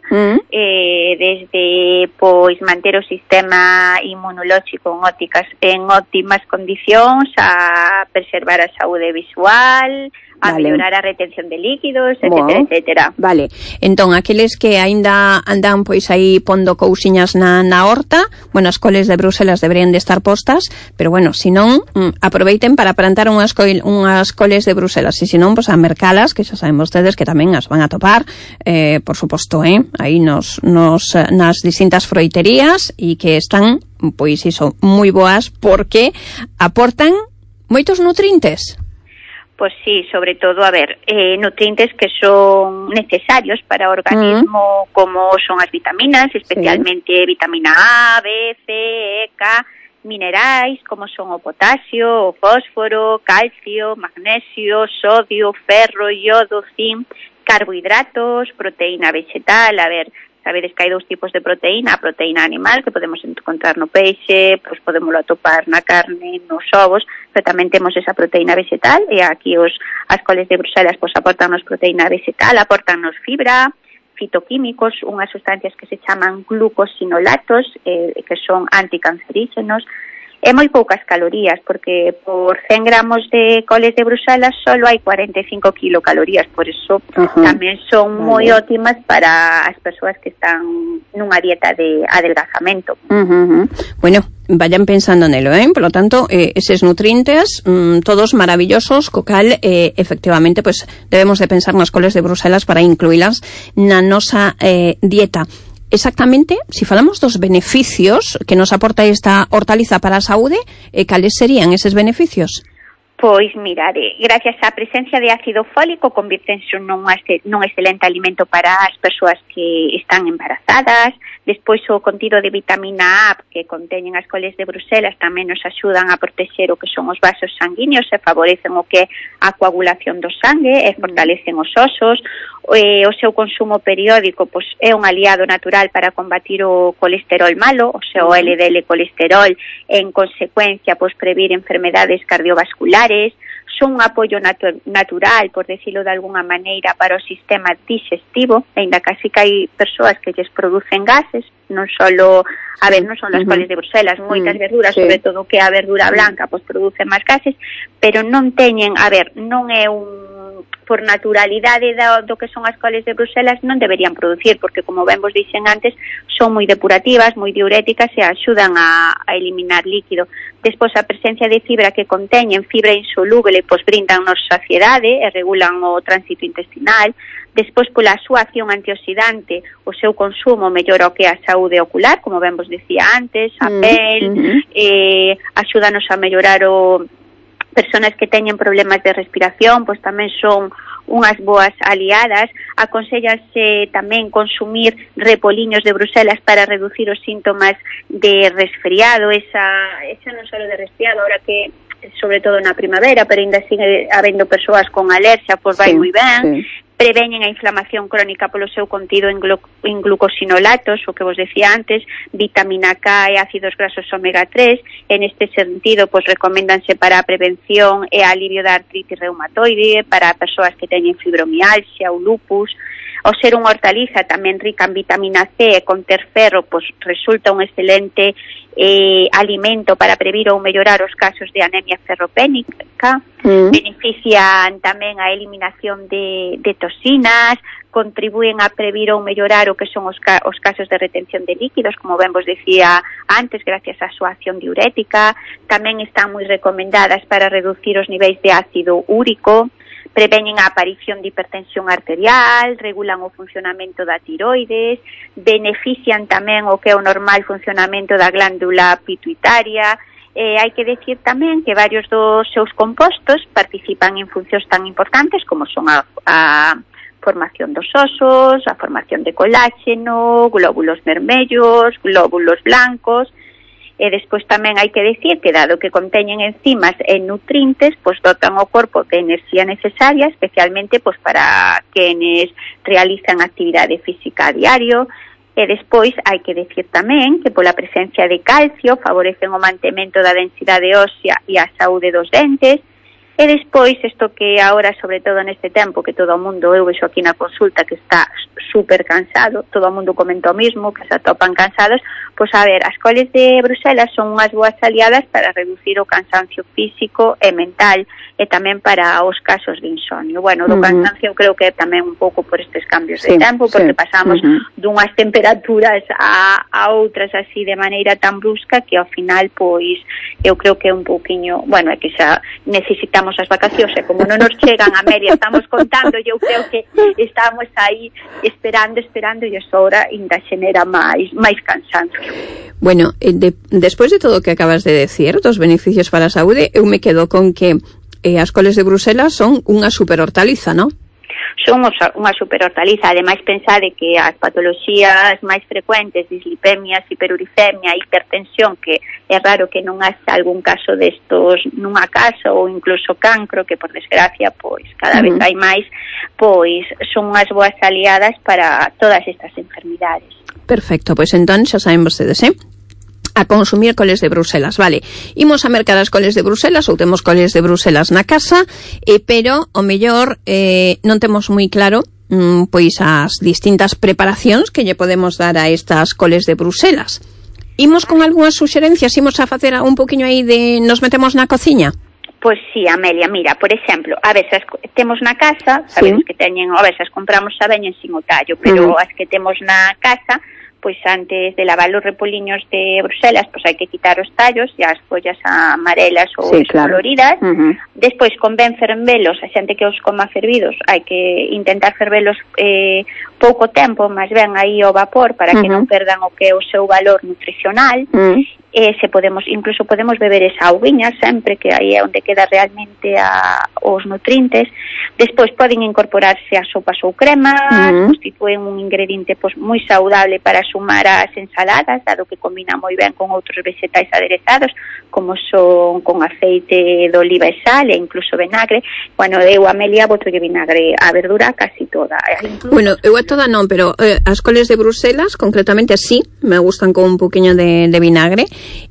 desde pois manter o sistema inmunolóxico en óptimas condicións, a preservar a saúde visual, a mellorar a retención de líquidos, etcétera, etcétera. Vale, entón, aqueles que aínda andan pois aí pondo cousiñas na horta, bueno, as coles de Bruselas deberían de estar postas, pero bueno, se non, aproveiten para plantar unhas coles de Bruselas, e se non, pois a mercalas, que xa saben vostedes que tamén as van a topar, por suposto, aí nas distintas froiterías, e que están, pois iso, moi boas, porque aportan moitos nutrientes. Pois sí, sobre todo, a ver, nutrientes que son necesarios para o organismo, como son as vitaminas, especialmente vitamina A, B, C, E, K, minerais, como son o potasio, o fósforo, calcio, magnesio, sodio, ferro, iodo, zinc, carbohidratos, proteína vegetal, a ver, sabedes que hai 2 tipos de proteína, a proteína animal que podemos encontrar no peixe, pois podemos atopar na carne, nos ovos, pero tamén temos esa proteína vegetal e aquí as coles de Bruselas pois aportannos proteína vegetal, aportannos fibra, fitoquímicos, unhas sustancias que se chaman glucosinolatos, que son anticancerígenos, e moi poucas calorías, porque por 100 gramos de coles de Bruselas solo hai 45 kilocalorías, por eso tamén son moi óptimas para as persoas que están nunha dieta de adelgazamento. Bueno, vayan pensando nelo, por lo tanto, eses nutrientes, todos maravillosos, co cal, efectivamente, pues debemos de pensar nas coles de Bruselas para incluílas na nosa dieta. Exactamente, si falamos dos beneficios que nos aporta esta hortaliza para a saúde, cales serían eses beneficios? Pois, mirade, gracias á presencia de ácido fólico convirtense nun excelente alimento para as persoas que están embarazadas. Despois o contido de vitamina A que conteñen as coles de Bruselas tamén nos axudan a protexer o que son os vasos sanguíneos e favorecen o que é a coagulación do sangue e fortalecen os osos. O seu consumo periódico pois, é un aliado natural para combatir o colesterol malo, o seu LDL colesterol, e en consecuencia pois, previr enfermedades cardiovasculares. Son un apoio natural, por decirlo de alguna maneira, para o sistema digestivo, ainda casi que hai persoas que lles producen gases, non solo, non son as coles de Bruselas, moitas verduras, sobre todo que a verdura blanca, pois producen máis gases, pero non teñen, non é por naturalidade do que son as coles de Bruselas, non deberían producir, porque como ben vos dixen antes, son moi depurativas, moi diuréticas e axudan a eliminar líquido. Despois, a presencia de fibra que conteñen fibra insoluble, pois brindan-nos saciedade e regulan o tránsito intestinal. Despois, pola súa acción antioxidante, o seu consumo mellora o que é a saúde ocular, como ben vos dicía antes, a pel, axúdanos a mellorar personas que teñen problemas de respiración, pois tamén son unhas boas aliadas. Aconsellanse tamén consumir repoliños de Bruselas para reducir os síntomas de resfriado, esa non só de resfriado, ahora que sobre todo na primavera, pero ainda sigue habendo persoas con alergia, pois vai moi ben. Preveñen a inflamación crónica polo seu contido en glucosinolatos, o que vos decía antes, vitamina K e ácidos grasos omega 3. En este sentido, pois recoméndanse para a prevención e alivio da artritis reumatoide, para persoas que teñen fibromialgia ou lupus. O ser unha hortaliza tamén rica en vitamina C e conter ferro, pois resulta un excelente alimento para previr ou mellorar os casos de anemia ferropénica. Benefician tamén a eliminación de toxinas, contribúen a previr ou mellorar o que son os casos de retención de líquidos, como ben vos decía antes, gracias á súa acción diurética. Tamén están moi recomendadas para reducir os niveis de ácido úrico, preveñen a aparición de hipertensión arterial, regulan o funcionamento da tiroides, benefician tamén o que é o normal funcionamento da glándula pituitaria. Hai que decir tamén que varios dos seus compostos participan en funcións tan importantes como son a formación dos osos, a formación de coláxeno, glóbulos vermellos, glóbulos blancos. E despois tamén hai que decir que, dado que conteñen enzimas e nutrientes, pois dotan o corpo de enerxía necesaria, especialmente pois para quenes realizan actividade física a diario. E despois hai que decir tamén que pola presencia de calcio favorecen o mantemento da densidade ósea e a saúde dos dentes. E despois, isto que agora, sobre todo neste tempo, que todo o mundo, eu vexo aquí na consulta que está super cansado, todo o mundo comenta o mismo, que se atopan cansados, pois a ver, as coles de Bruselas son unhas boas aliadas para reducir o cansancio físico e mental e tamén para os casos de insomnio. Bueno, do cansancio creo que é tamén un pouco por estes cambios de tempo, porque pasamos dunhas temperaturas a outras así de maneira tan brusca que ao final, pois, eu creo que é un pouquiño, bueno, é que xa necesitamos as vacacións e como non nos chegan a media, estamos contando, eu creo que estamos aí esperando e eso ahora ainda xenera máis cansancio. Bueno, despois de todo o que acabas de decir, dos beneficios para a saúde, eu me quedo con que as coles de Bruselas son unha super hortaliza, non? son unha superhortaliza. Ademais, pensade que as patoloxías máis frecuentes, dislipemias, hiperuricemia, hipertensión, que é raro que non haxa algún caso destos nunha casa, ou incluso cancro, que por desgracia pois cada vez hai máis, pois son unhas boas aliadas para todas estas enfermidades. Perfecto, pois entón xa saben vostedes, a consumir coles de Bruselas, vale. Imos a mercar as coles de Bruselas ou temos coles de Bruselas na casa, pero o mellor non temos moi claro pois as distintas preparacións que lle podemos dar a estas coles de Bruselas. Imos con algunhas suxerencias, imos a facer un poquinho aí de nos metemos na cociña. Pois sí, Amelia, mira, por exemplo, a veces temos na casa, sabemos que teñen, a veces compramos xa veñen sin o tallo, pero as que temos na casa, pois antes de lavar os repoliños de Bruselas, pois hai que quitar os tallos e as follas amarelas ou coloridas. Despois, convén fervelos, a xente que os coma fervidos, hai que intentar fervelos pouco tempo, máis ben aí ao vapor, para que non perdan o que é o seu valor nutricional. Incluso podemos beber esa auguiña sempre, que aí é onde queda realmente os nutrientes. Despois poden incorporarse a sopas ou cremas, constitúen un ingrediente moi saudable para sumar as ensaladas, dado que combina moi ben con outros vegetais aderezados, como son con aceite de oliva e sal e incluso vinagre. Bueno, eu, Amelia, botolle vinagre a verdura casi toda. Bueno, eu a toda non, pero as coles de Bruselas, concretamente, sí, me gustan con un poquinho de vinagre.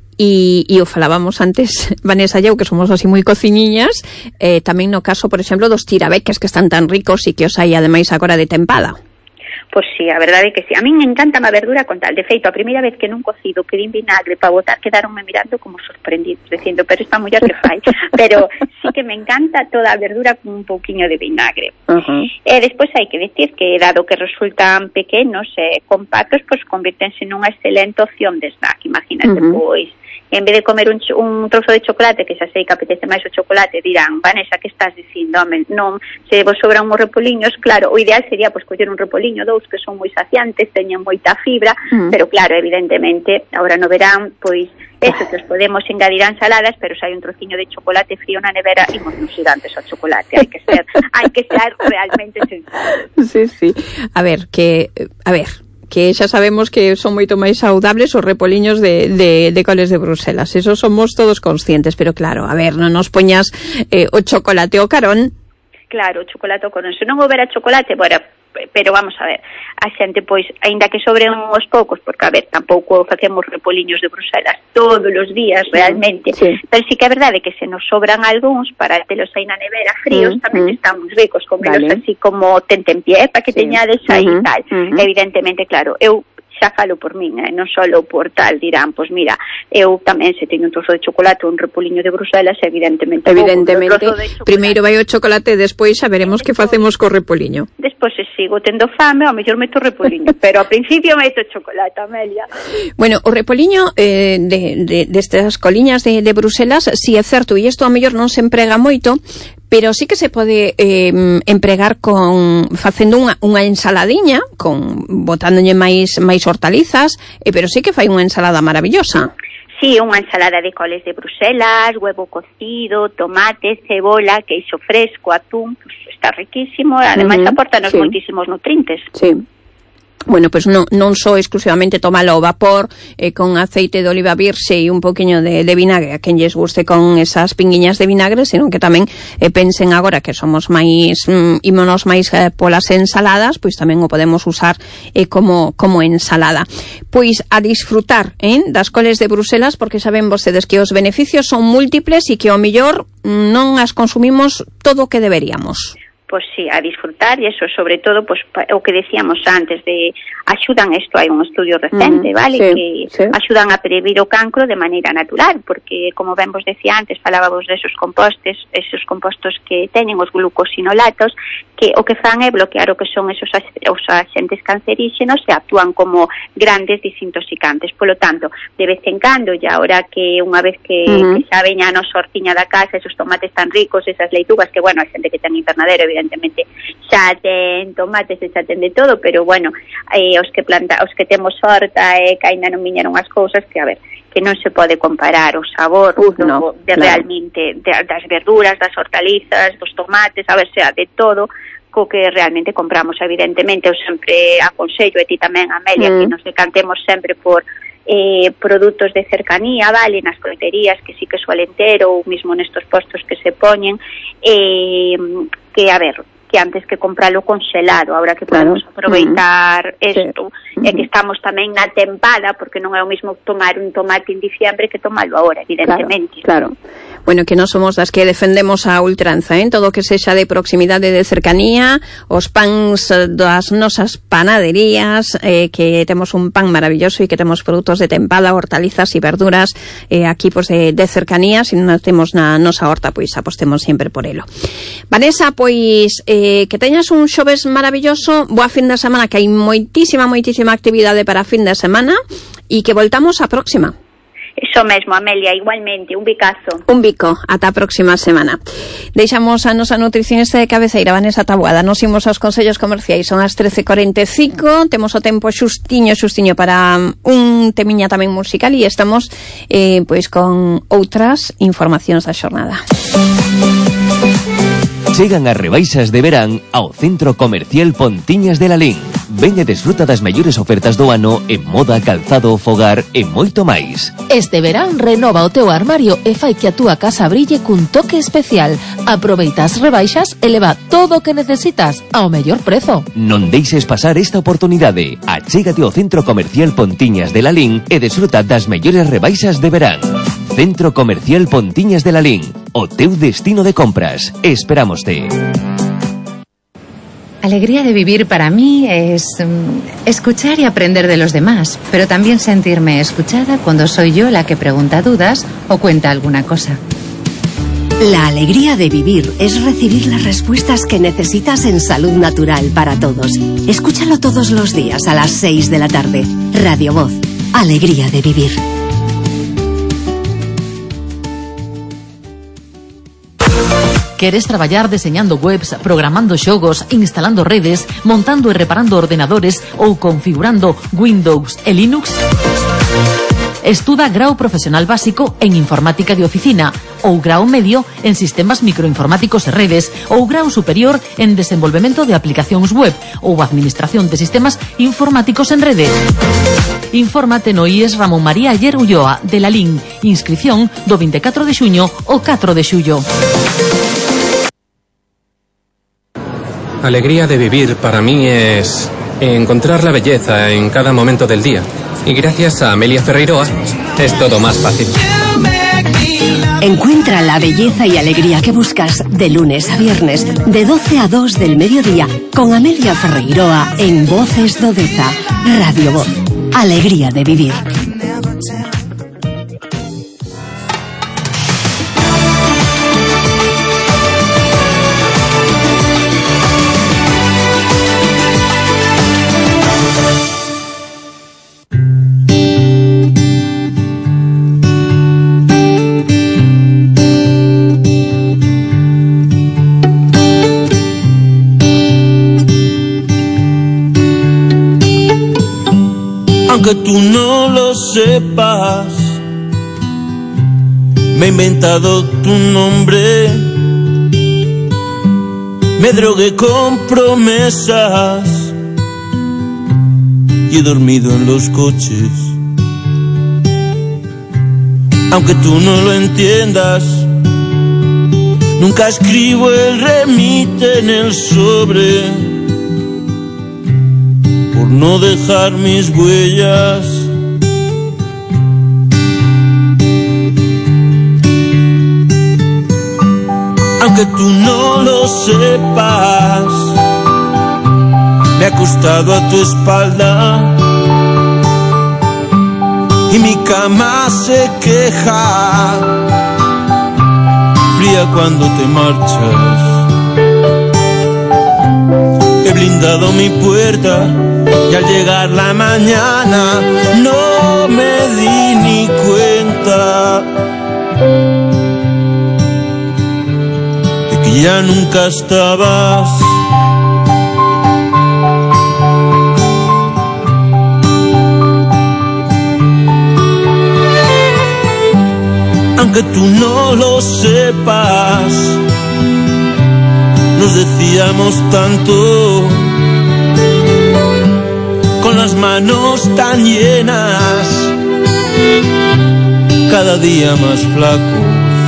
E o falábamos antes, Vanessa e eu, que somos así moi cociñiñas, tamén no caso, por exemplo, dos tirabeques, que están tan ricos e que os hai ademais agora de tempada. Pois sí, a verdade é que sí. A min encanta a verdura con tal. De feito, a primeira vez que nun cocido pedín vinagre para botar, quedaronme mirando como sorprendidos, dicindo, pero esta muller que fai. Pero sí que me encanta toda a verdura con un pouquiño de vinagre. Despois hai que decir que, dado que resultan pequenos e compactos, pois convirtense nunha excelente opción de snack. Imagínate, pois, en vez de comer un trozo de chocolate, que xa sei que apetece máis o chocolate, dirán, Vanessa, que estás dicindo? Home, non, se vos sobran uns repoliños, claro, o ideal sería pois coller un repoliño, dous, que son moi saciantes, teñen moita fibra, pero claro, evidentemente, agora no verán, pois, eso que os podemos engadir a ensaladas, pero se hai un trociño de chocolate frío na nevera, imos nos ir antes ao chocolate, hai que ser realmente sensato. Sí. A ver, que xa sabemos que son moito máis saudables os repoliños de coles de Bruselas. Eso somos todos conscientes, pero claro, a ver, non nos poñas o chocolate o carón. Claro, o chocolate o carón. Se non houbera chocolate, bueno, pero vamos a ver, a xente, pois, aínda que sobren uns poucos, porque, a ver, tampouco facemos repoliños de Bruselas todos os días, realmente, pero sí que é verdade que se nos sobran algúns, para telos aí na nevera fríos, tamén están moi ricos, comelos así como tentempié, para que teñades aí e tal. Evidentemente, claro, eu xa falo por min, non só por tal, dirán, pois mira, eu tamén se teño un trozo de chocolate ou un repoliño de Bruselas, evidentemente, primeiro vai o chocolate, despois xa veremos que facemos co repoliño. Despois, se sigo tendo fame, ao mellor meto o repoliño, pero ao principio meto chocolate, Amelia. Bueno, o repoliño destas coliñas de Bruselas, si é certo, e isto ao mellor non se emprega moito, pero sí que se pode empregar facendo unha ensaladiña, botándolle máis hortalizas, pero sí que fai unha ensalada maravillosa. Sí, unha ensalada de coles de Bruselas, huevo cocido, tomate, cebola, queixo fresco, atún, pues está riquísimo, ademais aportanos moitísimos nutrientes. Sí. Bueno, pues non só exclusivamente tomalo ao vapor con aceite de oliva virxe e un poquinho de vinagre, a quen lles guste con esas pinguiñas de vinagre, sino que tamén pensen agora que somos máis ímonos máis polas ensaladas, pois tamén o podemos usar como ensalada. Pois a disfrutar das coles de Bruselas, porque saben vostedes que os beneficios son múltiples e que ao mellor non as consumimos todo o que deberíamos. Pois sí, a disfrutar, e eso, sobre todo, pois, o que decíamos antes, de axudan, isto hai un estudio recente, vale, que axudan a previr o cancro de maneira natural, porque, como ben vos decía antes, falábamos desos compostos que teñen os glucosinolatos, que o que fan é bloquear o que son os axentes canceríxenos e actúan como grandes desintoxicantes. Polo tanto, de vez en cando, e agora que unha vez que xa veña a nosa hortiña da casa, esos tomates tan ricos, esas leitugas, que, bueno, a xente que ten invernadero, evidentemente, xa ten tomates e xa ten de todo, pero, bueno, os que temos horta que ainda non viñeron as cousas, que, a ver, que non se pode comparar o sabor realmente das verduras, das hortalizas, dos tomates, a ver, sea de todo, co que realmente compramos. Evidentemente, eu sempre aconsello, e ti tamén, Amelia, que nos decantemos sempre por produtos de cercanía, vale, nas coiterías que sí que suelen ter, ou mismo nestos postos que se poñen, que, a ver, que antes que compralo congelado, ahora que podemos aproveitar isto, e que estamos tamén na tempada, porque non é o mismo tomar un tomate en diciembre que tomarlo ahora, evidentemente. Claro. Bueno, que non somos das que defendemos a ultranza, todo que sexa de proximidade, de cercanía, os pans das nosas panaderías, que temos un pan maravilloso e que temos produtos de tempada, hortalizas e verduras aquí pois de cercanía, se non temos na nosa horta, pois apostemos sempre por elo. Vanessa, pois que teñas un xoves maravilloso, boa fin de semana, que hai moitísima actividade para fin de semana e que voltamos a próxima. Iso mesmo, Amelia, igualmente, un bicazo. Un bico, ata a próxima semana. Deixamos a nosa nutricionista de cabeceira, Vanessa Taboada. Nos imos aos consellos comerciais, son as 13:45, temos o tempo xustiño para un temiña tamén musical e estamos pois con outras informacións da xornada. Chegan as rebaixas de verán ao Centro Comercial Pontiñas de Lalín. Ven e desfruta das mellores ofertas do ano en moda, calzado, fogar e moito máis. Este verán renova o teu armario e fai que a túa casa brille cun toque especial. Aproveita as rebaixas e leva todo o que necesitas ao mellor prezo. Non deixes pasar esta oportunidade. Achégate ao Centro Comercial Pontiñas de Lalín e desfruta das mellores rebaixas de verán. Centro Comercial Pontiñas de Lalín, o teu destino de compras. Esperámoste. Alegría de vivir para mí es escuchar y aprender de los demás, pero también sentirme escuchada cuando soy yo la que pregunta dudas o cuenta alguna cosa. La alegría de vivir es recibir las respuestas que necesitas en Salud Natural para Todos. Escúchalo todos los días a las 6 de la tarde. Radio Voz. Alegría de vivir. Queres traballar deseñando webs, programando xogos, instalando redes, montando e reparando ordenadores ou configurando Windows e Linux? Estuda grao profesional básico en informática de oficina ou grao medio en sistemas microinformáticos e redes ou grao superior en desenvolvemento de aplicacións web ou administración de sistemas informáticos en rede. Infórmate no IES Ramón María Ayer Ulloa de Lalín. Inscripción do 24 de xuño ao 4 de xullo. Alegría de vivir para mí es encontrar la belleza en cada momento del día. Y gracias a Amelia Ferreiroa es todo más fácil. Encuentra la belleza y alegría que buscas de lunes a viernes, de 12 a 2 del mediodía, con Amelia Ferreiroa en Voces do Deza. Radio Voz. Alegría de vivir. Aunque tú no lo sepas, me he inventado tu nombre, me drogué con promesas y he dormido en los coches. Aunque tú no lo entiendas, nunca escribo el remite en el sobre, por no dejar mis huellas. Aunque tú no lo sepas, me he acostado a tu espalda y mi cama se queja, fría cuando te marchas. He blindado mi puerta y al llegar la mañana no me di ni cuenta de que ya nunca estabas. Aunque tú no lo sepas, nos decíamos tanto, con las manos tan llenas, cada día más flacos.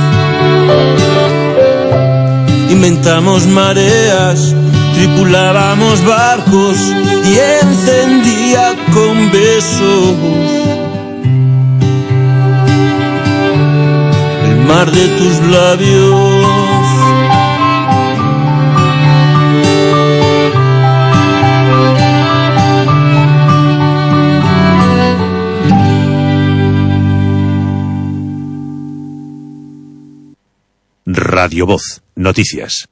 Inventamos mareas, tripulábamos barcos y encendía con besos el mar de tus labios. Radio Voz, noticias.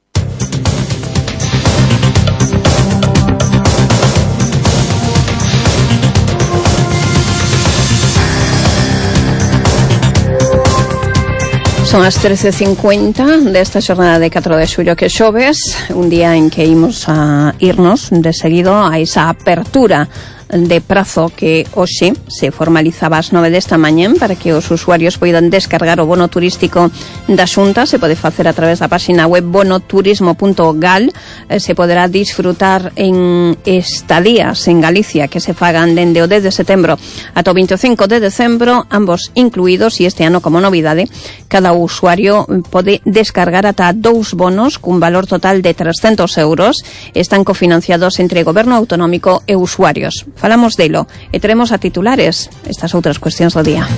Son as 13:50 desta xornada de 4 de xullo que xoves, un día en que imos a irnos de seguido a esa apertura de prazo que hoxe se formalizaba ás 9 desta mañán para que os usuarios poidan descargar o bono turístico da Xunta. Se pode facer a través da página web bonoturismo.gal. Se poderá disfrutar en estadías en Galicia que se fagan dende o 10 de setembro ata o 25 de decembro, ambos incluídos, e este ano como novidade cada usuario pode descargar ata 2 bonos cun valor total de 300 euros. Están cofinanciados entre Goberno Autonómico e usuarios. Falamos delo e teremos a titulares estas outras cuestións do día.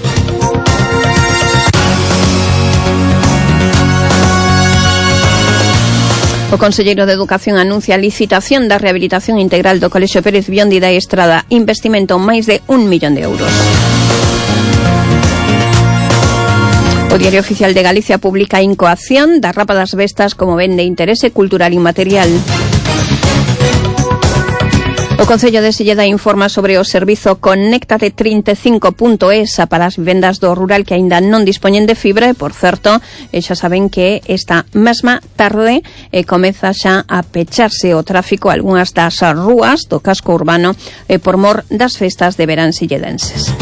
O Conselleiro de Educación anuncia a licitación da rehabilitación integral do Colexio Pérez Biondi da Estrada, investimento máis de 1 millón de euros. O Diario Oficial de Galicia publica a incoación da Rapa das Vestas como ben de interese cultural inmaterial. O Concello de Silleda informa sobre o servizo Conéctate 35.es para as vivendas do rural que aínda non dispoñen de fibra e, por certo, xa saben que esta mesma tarde comeza xa a pecharse o tráfico algunhas das rúas do casco urbano por mor das festas de verán silledenses.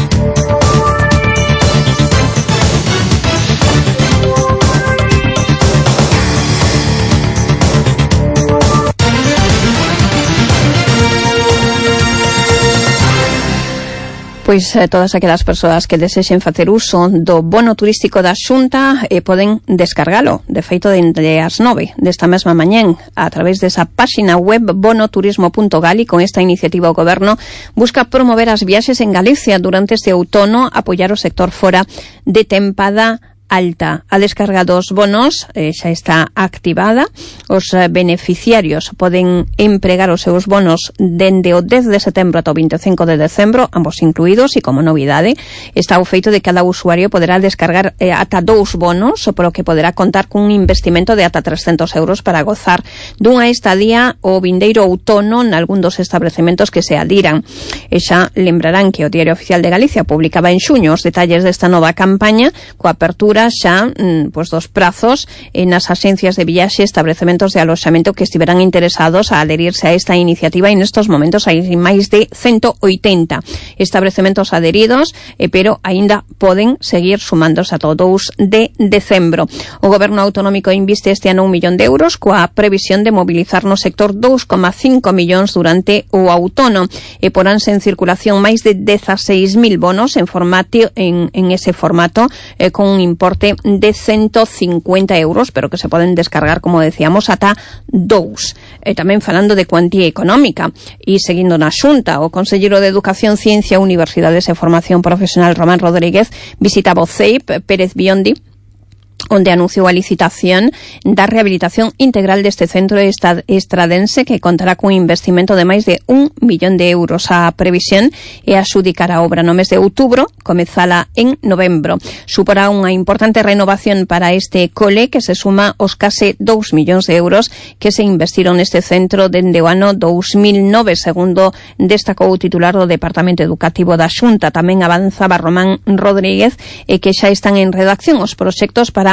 Pois todas aquelas persoas que desexen facer uso do bono turístico da Xunta poden descargalo, de feito dende as 9 desta mesma mañán a través desa páxina web bonoturismo.gal, e con esta iniciativa o Goberno busca promover as viaxes en Galicia durante este outono, apoiar o sector fora de tempada alta. A descarga dos bonos xa está activada. Os beneficiarios poden empregar os seus bonos dende o 10 de setembro ata o 25 de decembro, ambos incluídos, e como novidade está o feito de que cada usuario poderá descargar ata 2 bonos, polo que poderá contar cun investimento de ata 300 euros para gozar dunha estadía o vindeiro outono nalgún dos establecementos que se adiran. E xa lembrarán que o Diario Oficial de Galicia publicaba en xuño os detalles desta nova campaña coa apertura xa dos prazos nas axencias de viaxe e establecementos de aloxamento que estiveran interesados a adherirse a esta iniciativa, e nestos momentos hai máis de 180 establecementos adheridos, pero aínda poden seguir sumándose ata o 2 de decembro. O Goberno Autonómico inviste este ano 1 millón de euros coa previsión de mobilizar no sector 2,5 millóns durante o outono, e poránse en circulación máis de 16.000 bonos en ese formato con un importe de 150 euros, pero que se poden descargar, como decíamos, ata 2. Tamén falando de cuantía económica e seguindo na Xunta, o Conselleiro de Educación, Ciencia, Universidades e Formación Profesional, Román Rodríguez, visitaba o CEIP Pérez Biondi, onde anunciou a licitación da rehabilitación integral deste centro estradense que contará cun investimento de máis de 1 millón de euros. A previsión é adxudicar a obra no mes de outubro, comezala en novembro. Suporá unha importante renovación para este cole que se suma aos case 2 millóns de euros que se investiron neste centro dende o ano 2009, segundo destacou o titular do Departamento Educativo da Xunta. Tamén avanzaba Román Rodríguez que xa están en redacción os proxectos para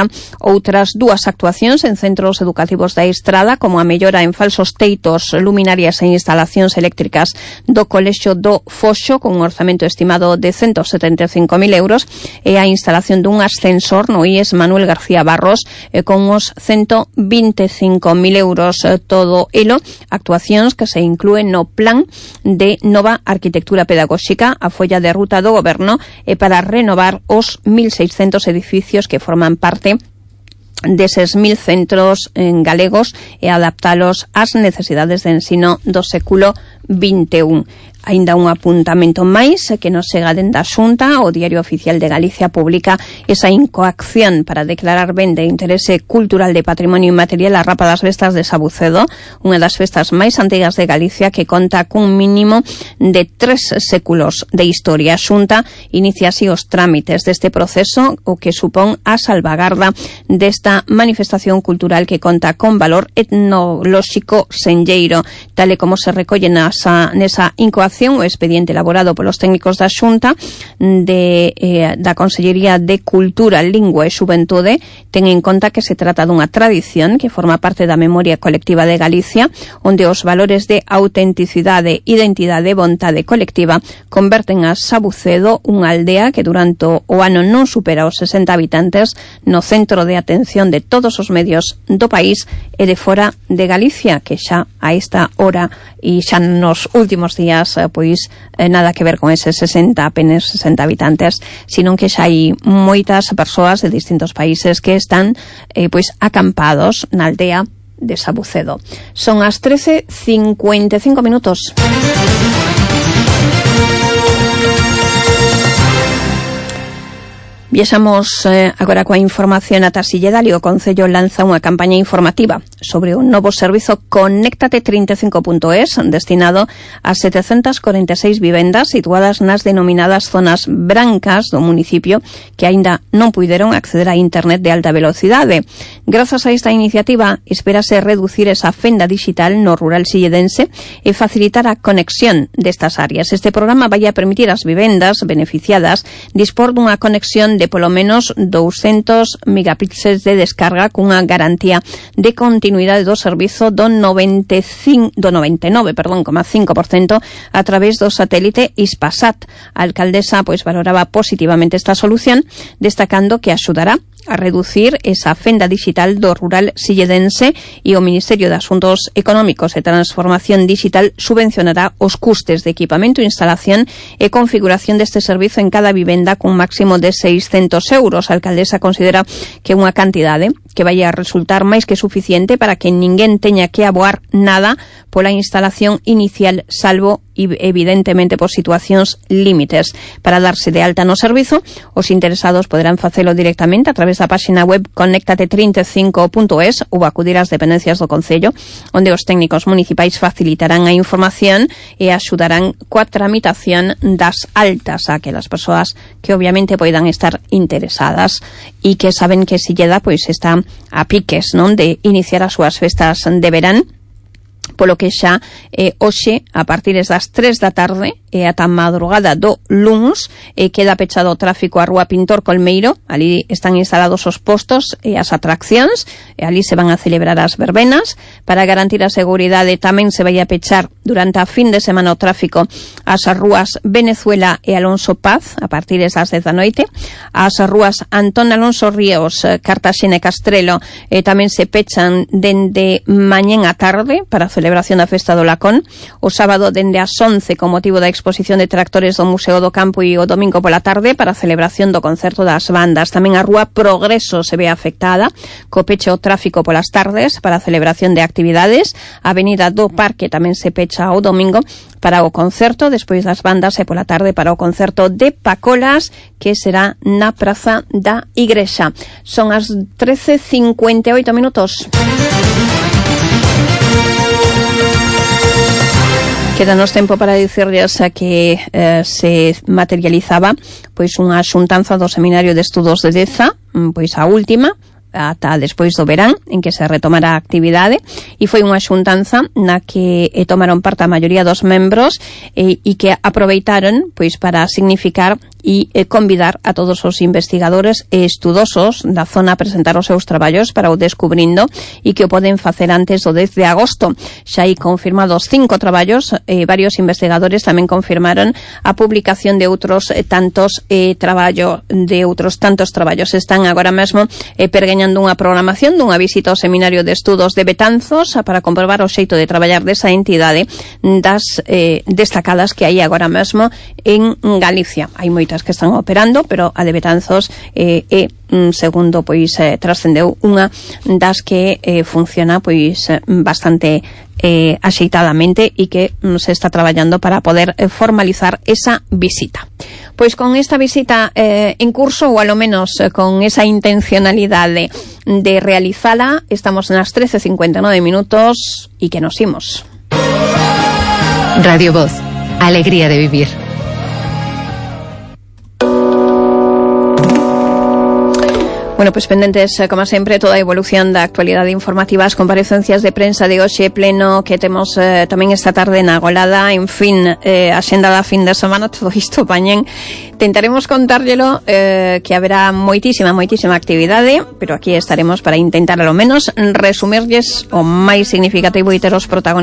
haberá outras 2 actuacións en centros educativos da Estrada, como a mellora en falsos teitos, luminarias e instalacións eléctricas do Colexio do Foxo, con un orzamento estimado de 175.000 euros, e a instalación dun ascensor no IES Manuel García Barros, con uns 125.000 euros. Todo elo actuacións que se inclúen no plan de nova arquitectura pedagóxica, a folla de ruta do Goberno, para renovar os 1.600 edificios que forman parte deses 1.000 centros galegos e adaptalos ás necesidades de ensino do século XXI. Ainda un apuntamento máis que nos chega dende a Xunta. O Diario Oficial de Galicia publica esa incoacción para declarar ben de interese cultural de patrimonio inmaterial a Rapa das Vestas de Sabucedo, unha das festas máis antigas de Galicia que conta cun mínimo de 3 séculos de historia. A Xunta inicia así os trámites deste proceso, o que supón a salvagarda desta manifestación cultural que conta con valor etnolóxico senlleiro, tal e como se recolle nesa incoacción. O expediente elaborado polos técnicos da Xunta da Consellería de Cultura, Lingua e Xuventude ten en conta que se trata dunha tradición que forma parte da memoria colectiva de Galicia, onde os valores de autenticidade, identidade e vontade colectiva converten a Sabucedo unha aldea que durante o ano non supera os 60 habitantes, no centro de atención de todos os medios do país e de fora de Galicia, que xa a esta hora e xa nos últimos días nada que ver con eses 60 habitantes, sino que xa hai moitas persoas de distintos países que están acampados na aldea de Sabucedo. Son as 13:55 minutos. Viaxamos agora coa información ata Silleda. O Concello lanza unha campaña informativa sobre un novo servizo Conéctate 35.es destinado a 746 vivendas situadas nas denominadas zonas brancas do municipio que aínda non puideron acceder a internet de alta velocidade. Grazas a esta iniciativa espérase reducir esa fenda digital no rural silledense e facilitar a conexión destas áreas. Este programa vai a permitir ás vivendas beneficiadas dispor dunha conexión de polo menos 200 megapíxeles de descarga cunha garantía de continuidade do servizo do 99,5% a través do satélite Hispasat. A alcaldesa valoraba positivamente esta solución, destacando que axudará a reducir esa fenda digital do rural silledense e o Ministerio de Asuntos Económicos e Transformación Digital subvencionará os custes de equipamento, instalación e configuración deste servizo en cada vivenda cun máximo de 600 euros. A alcaldesa considera que é unha cantidade que vai a resultar máis que suficiente para que ninguén teña que aboar nada pola instalación inicial, salvo evidentemente por situacións límites. Para darse de alta no servizo, os interesados poderán facelo directamente a través da páxina web conéctate35.es ou acudir ás dependencias do Concello, onde os técnicos municipais facilitarán a información e axudarán coa tramitación das altas a aquelas persoas que obviamente poidan estar interesadas e que saben que Silleda está a piques, non, de iniciar as súas festas de verán, polo que xa hoxe, a partir das 3 da tarde e ata madrugada do luns, queda pechado o tráfico á rúa Pintor Colmeiro. Ali están instalados os postos e as atraccións, e ali se van a celebrar as verbenas. Para garantir a seguridade tamén se vai a pechar durante a fin de semana o tráfico as rúas Venezuela e Alonso Paz a partir das 10 da noite. As rúas Antón Alonso Ríos, Cartaxena e Castrelo tamén se pechan dende mañén a tarde para a celebración da Festa do Lacón. O sábado dende as 11 con motivo da exposición de tractores do Museo do Campo e o domingo pola tarde para a celebración do concerto das bandas. Tamén a rúa Progreso se ve afectada co peche o tráfico polas tardes para a celebración de actividades. A avenida do Parque tamén se pecha o domingo para o concerto despois das bandas e pola tarde para o concerto de Pacolas, que será na Praza da Igrexa. Son as 13:58 minutos. Quédanos tempo para dicirles que se materializaba unha xuntanza do Seminario de Estudos de Deza, a última, ata despois do verán, en que se retomara a actividade, e foi unha xuntanza na que tomaron parte a maioría dos membros e que aproveitaron para significar e convidar a todos os investigadores e estudosos da zona a presentar os seus traballos para o descubrindo e que o poden facer antes do 10 de agosto. Xa hai confirmados 5 traballos e varios investigadores tamén confirmaron a publicación de outros tantos traballos. Están agora mesmo pergueñando unha programación dunha visita ao Seminario de Estudos de Betanzos para comprobar o xeito de traballar desa entidade das destacadas que hai agora mesmo en Galicia. Hai moitas que están operando, pero a de Betanzos segundo trascendeu unha das que funciona bastante axeitadamente e que se está traballando para poder formalizar esa visita. Pois con esta visita en curso, ou alo menos con esa intencionalidade de realizala, estamos nas 13:59 minutos e que nos imos. Radio Voz, alegría de vivir. Bueno, pues pendentes, como sempre, toda a evolución da actualidade informativa, as comparecencias de prensa de hoxe pleno que temos tamén esta tarde na Golada, en fin, a xenda da fin de semana, todo isto pañen. Tentaremos contárllelo que haberá moitísima actividade, pero aquí estaremos para intentar, ao menos, resumirlles o máis significativo e ter os protagonistas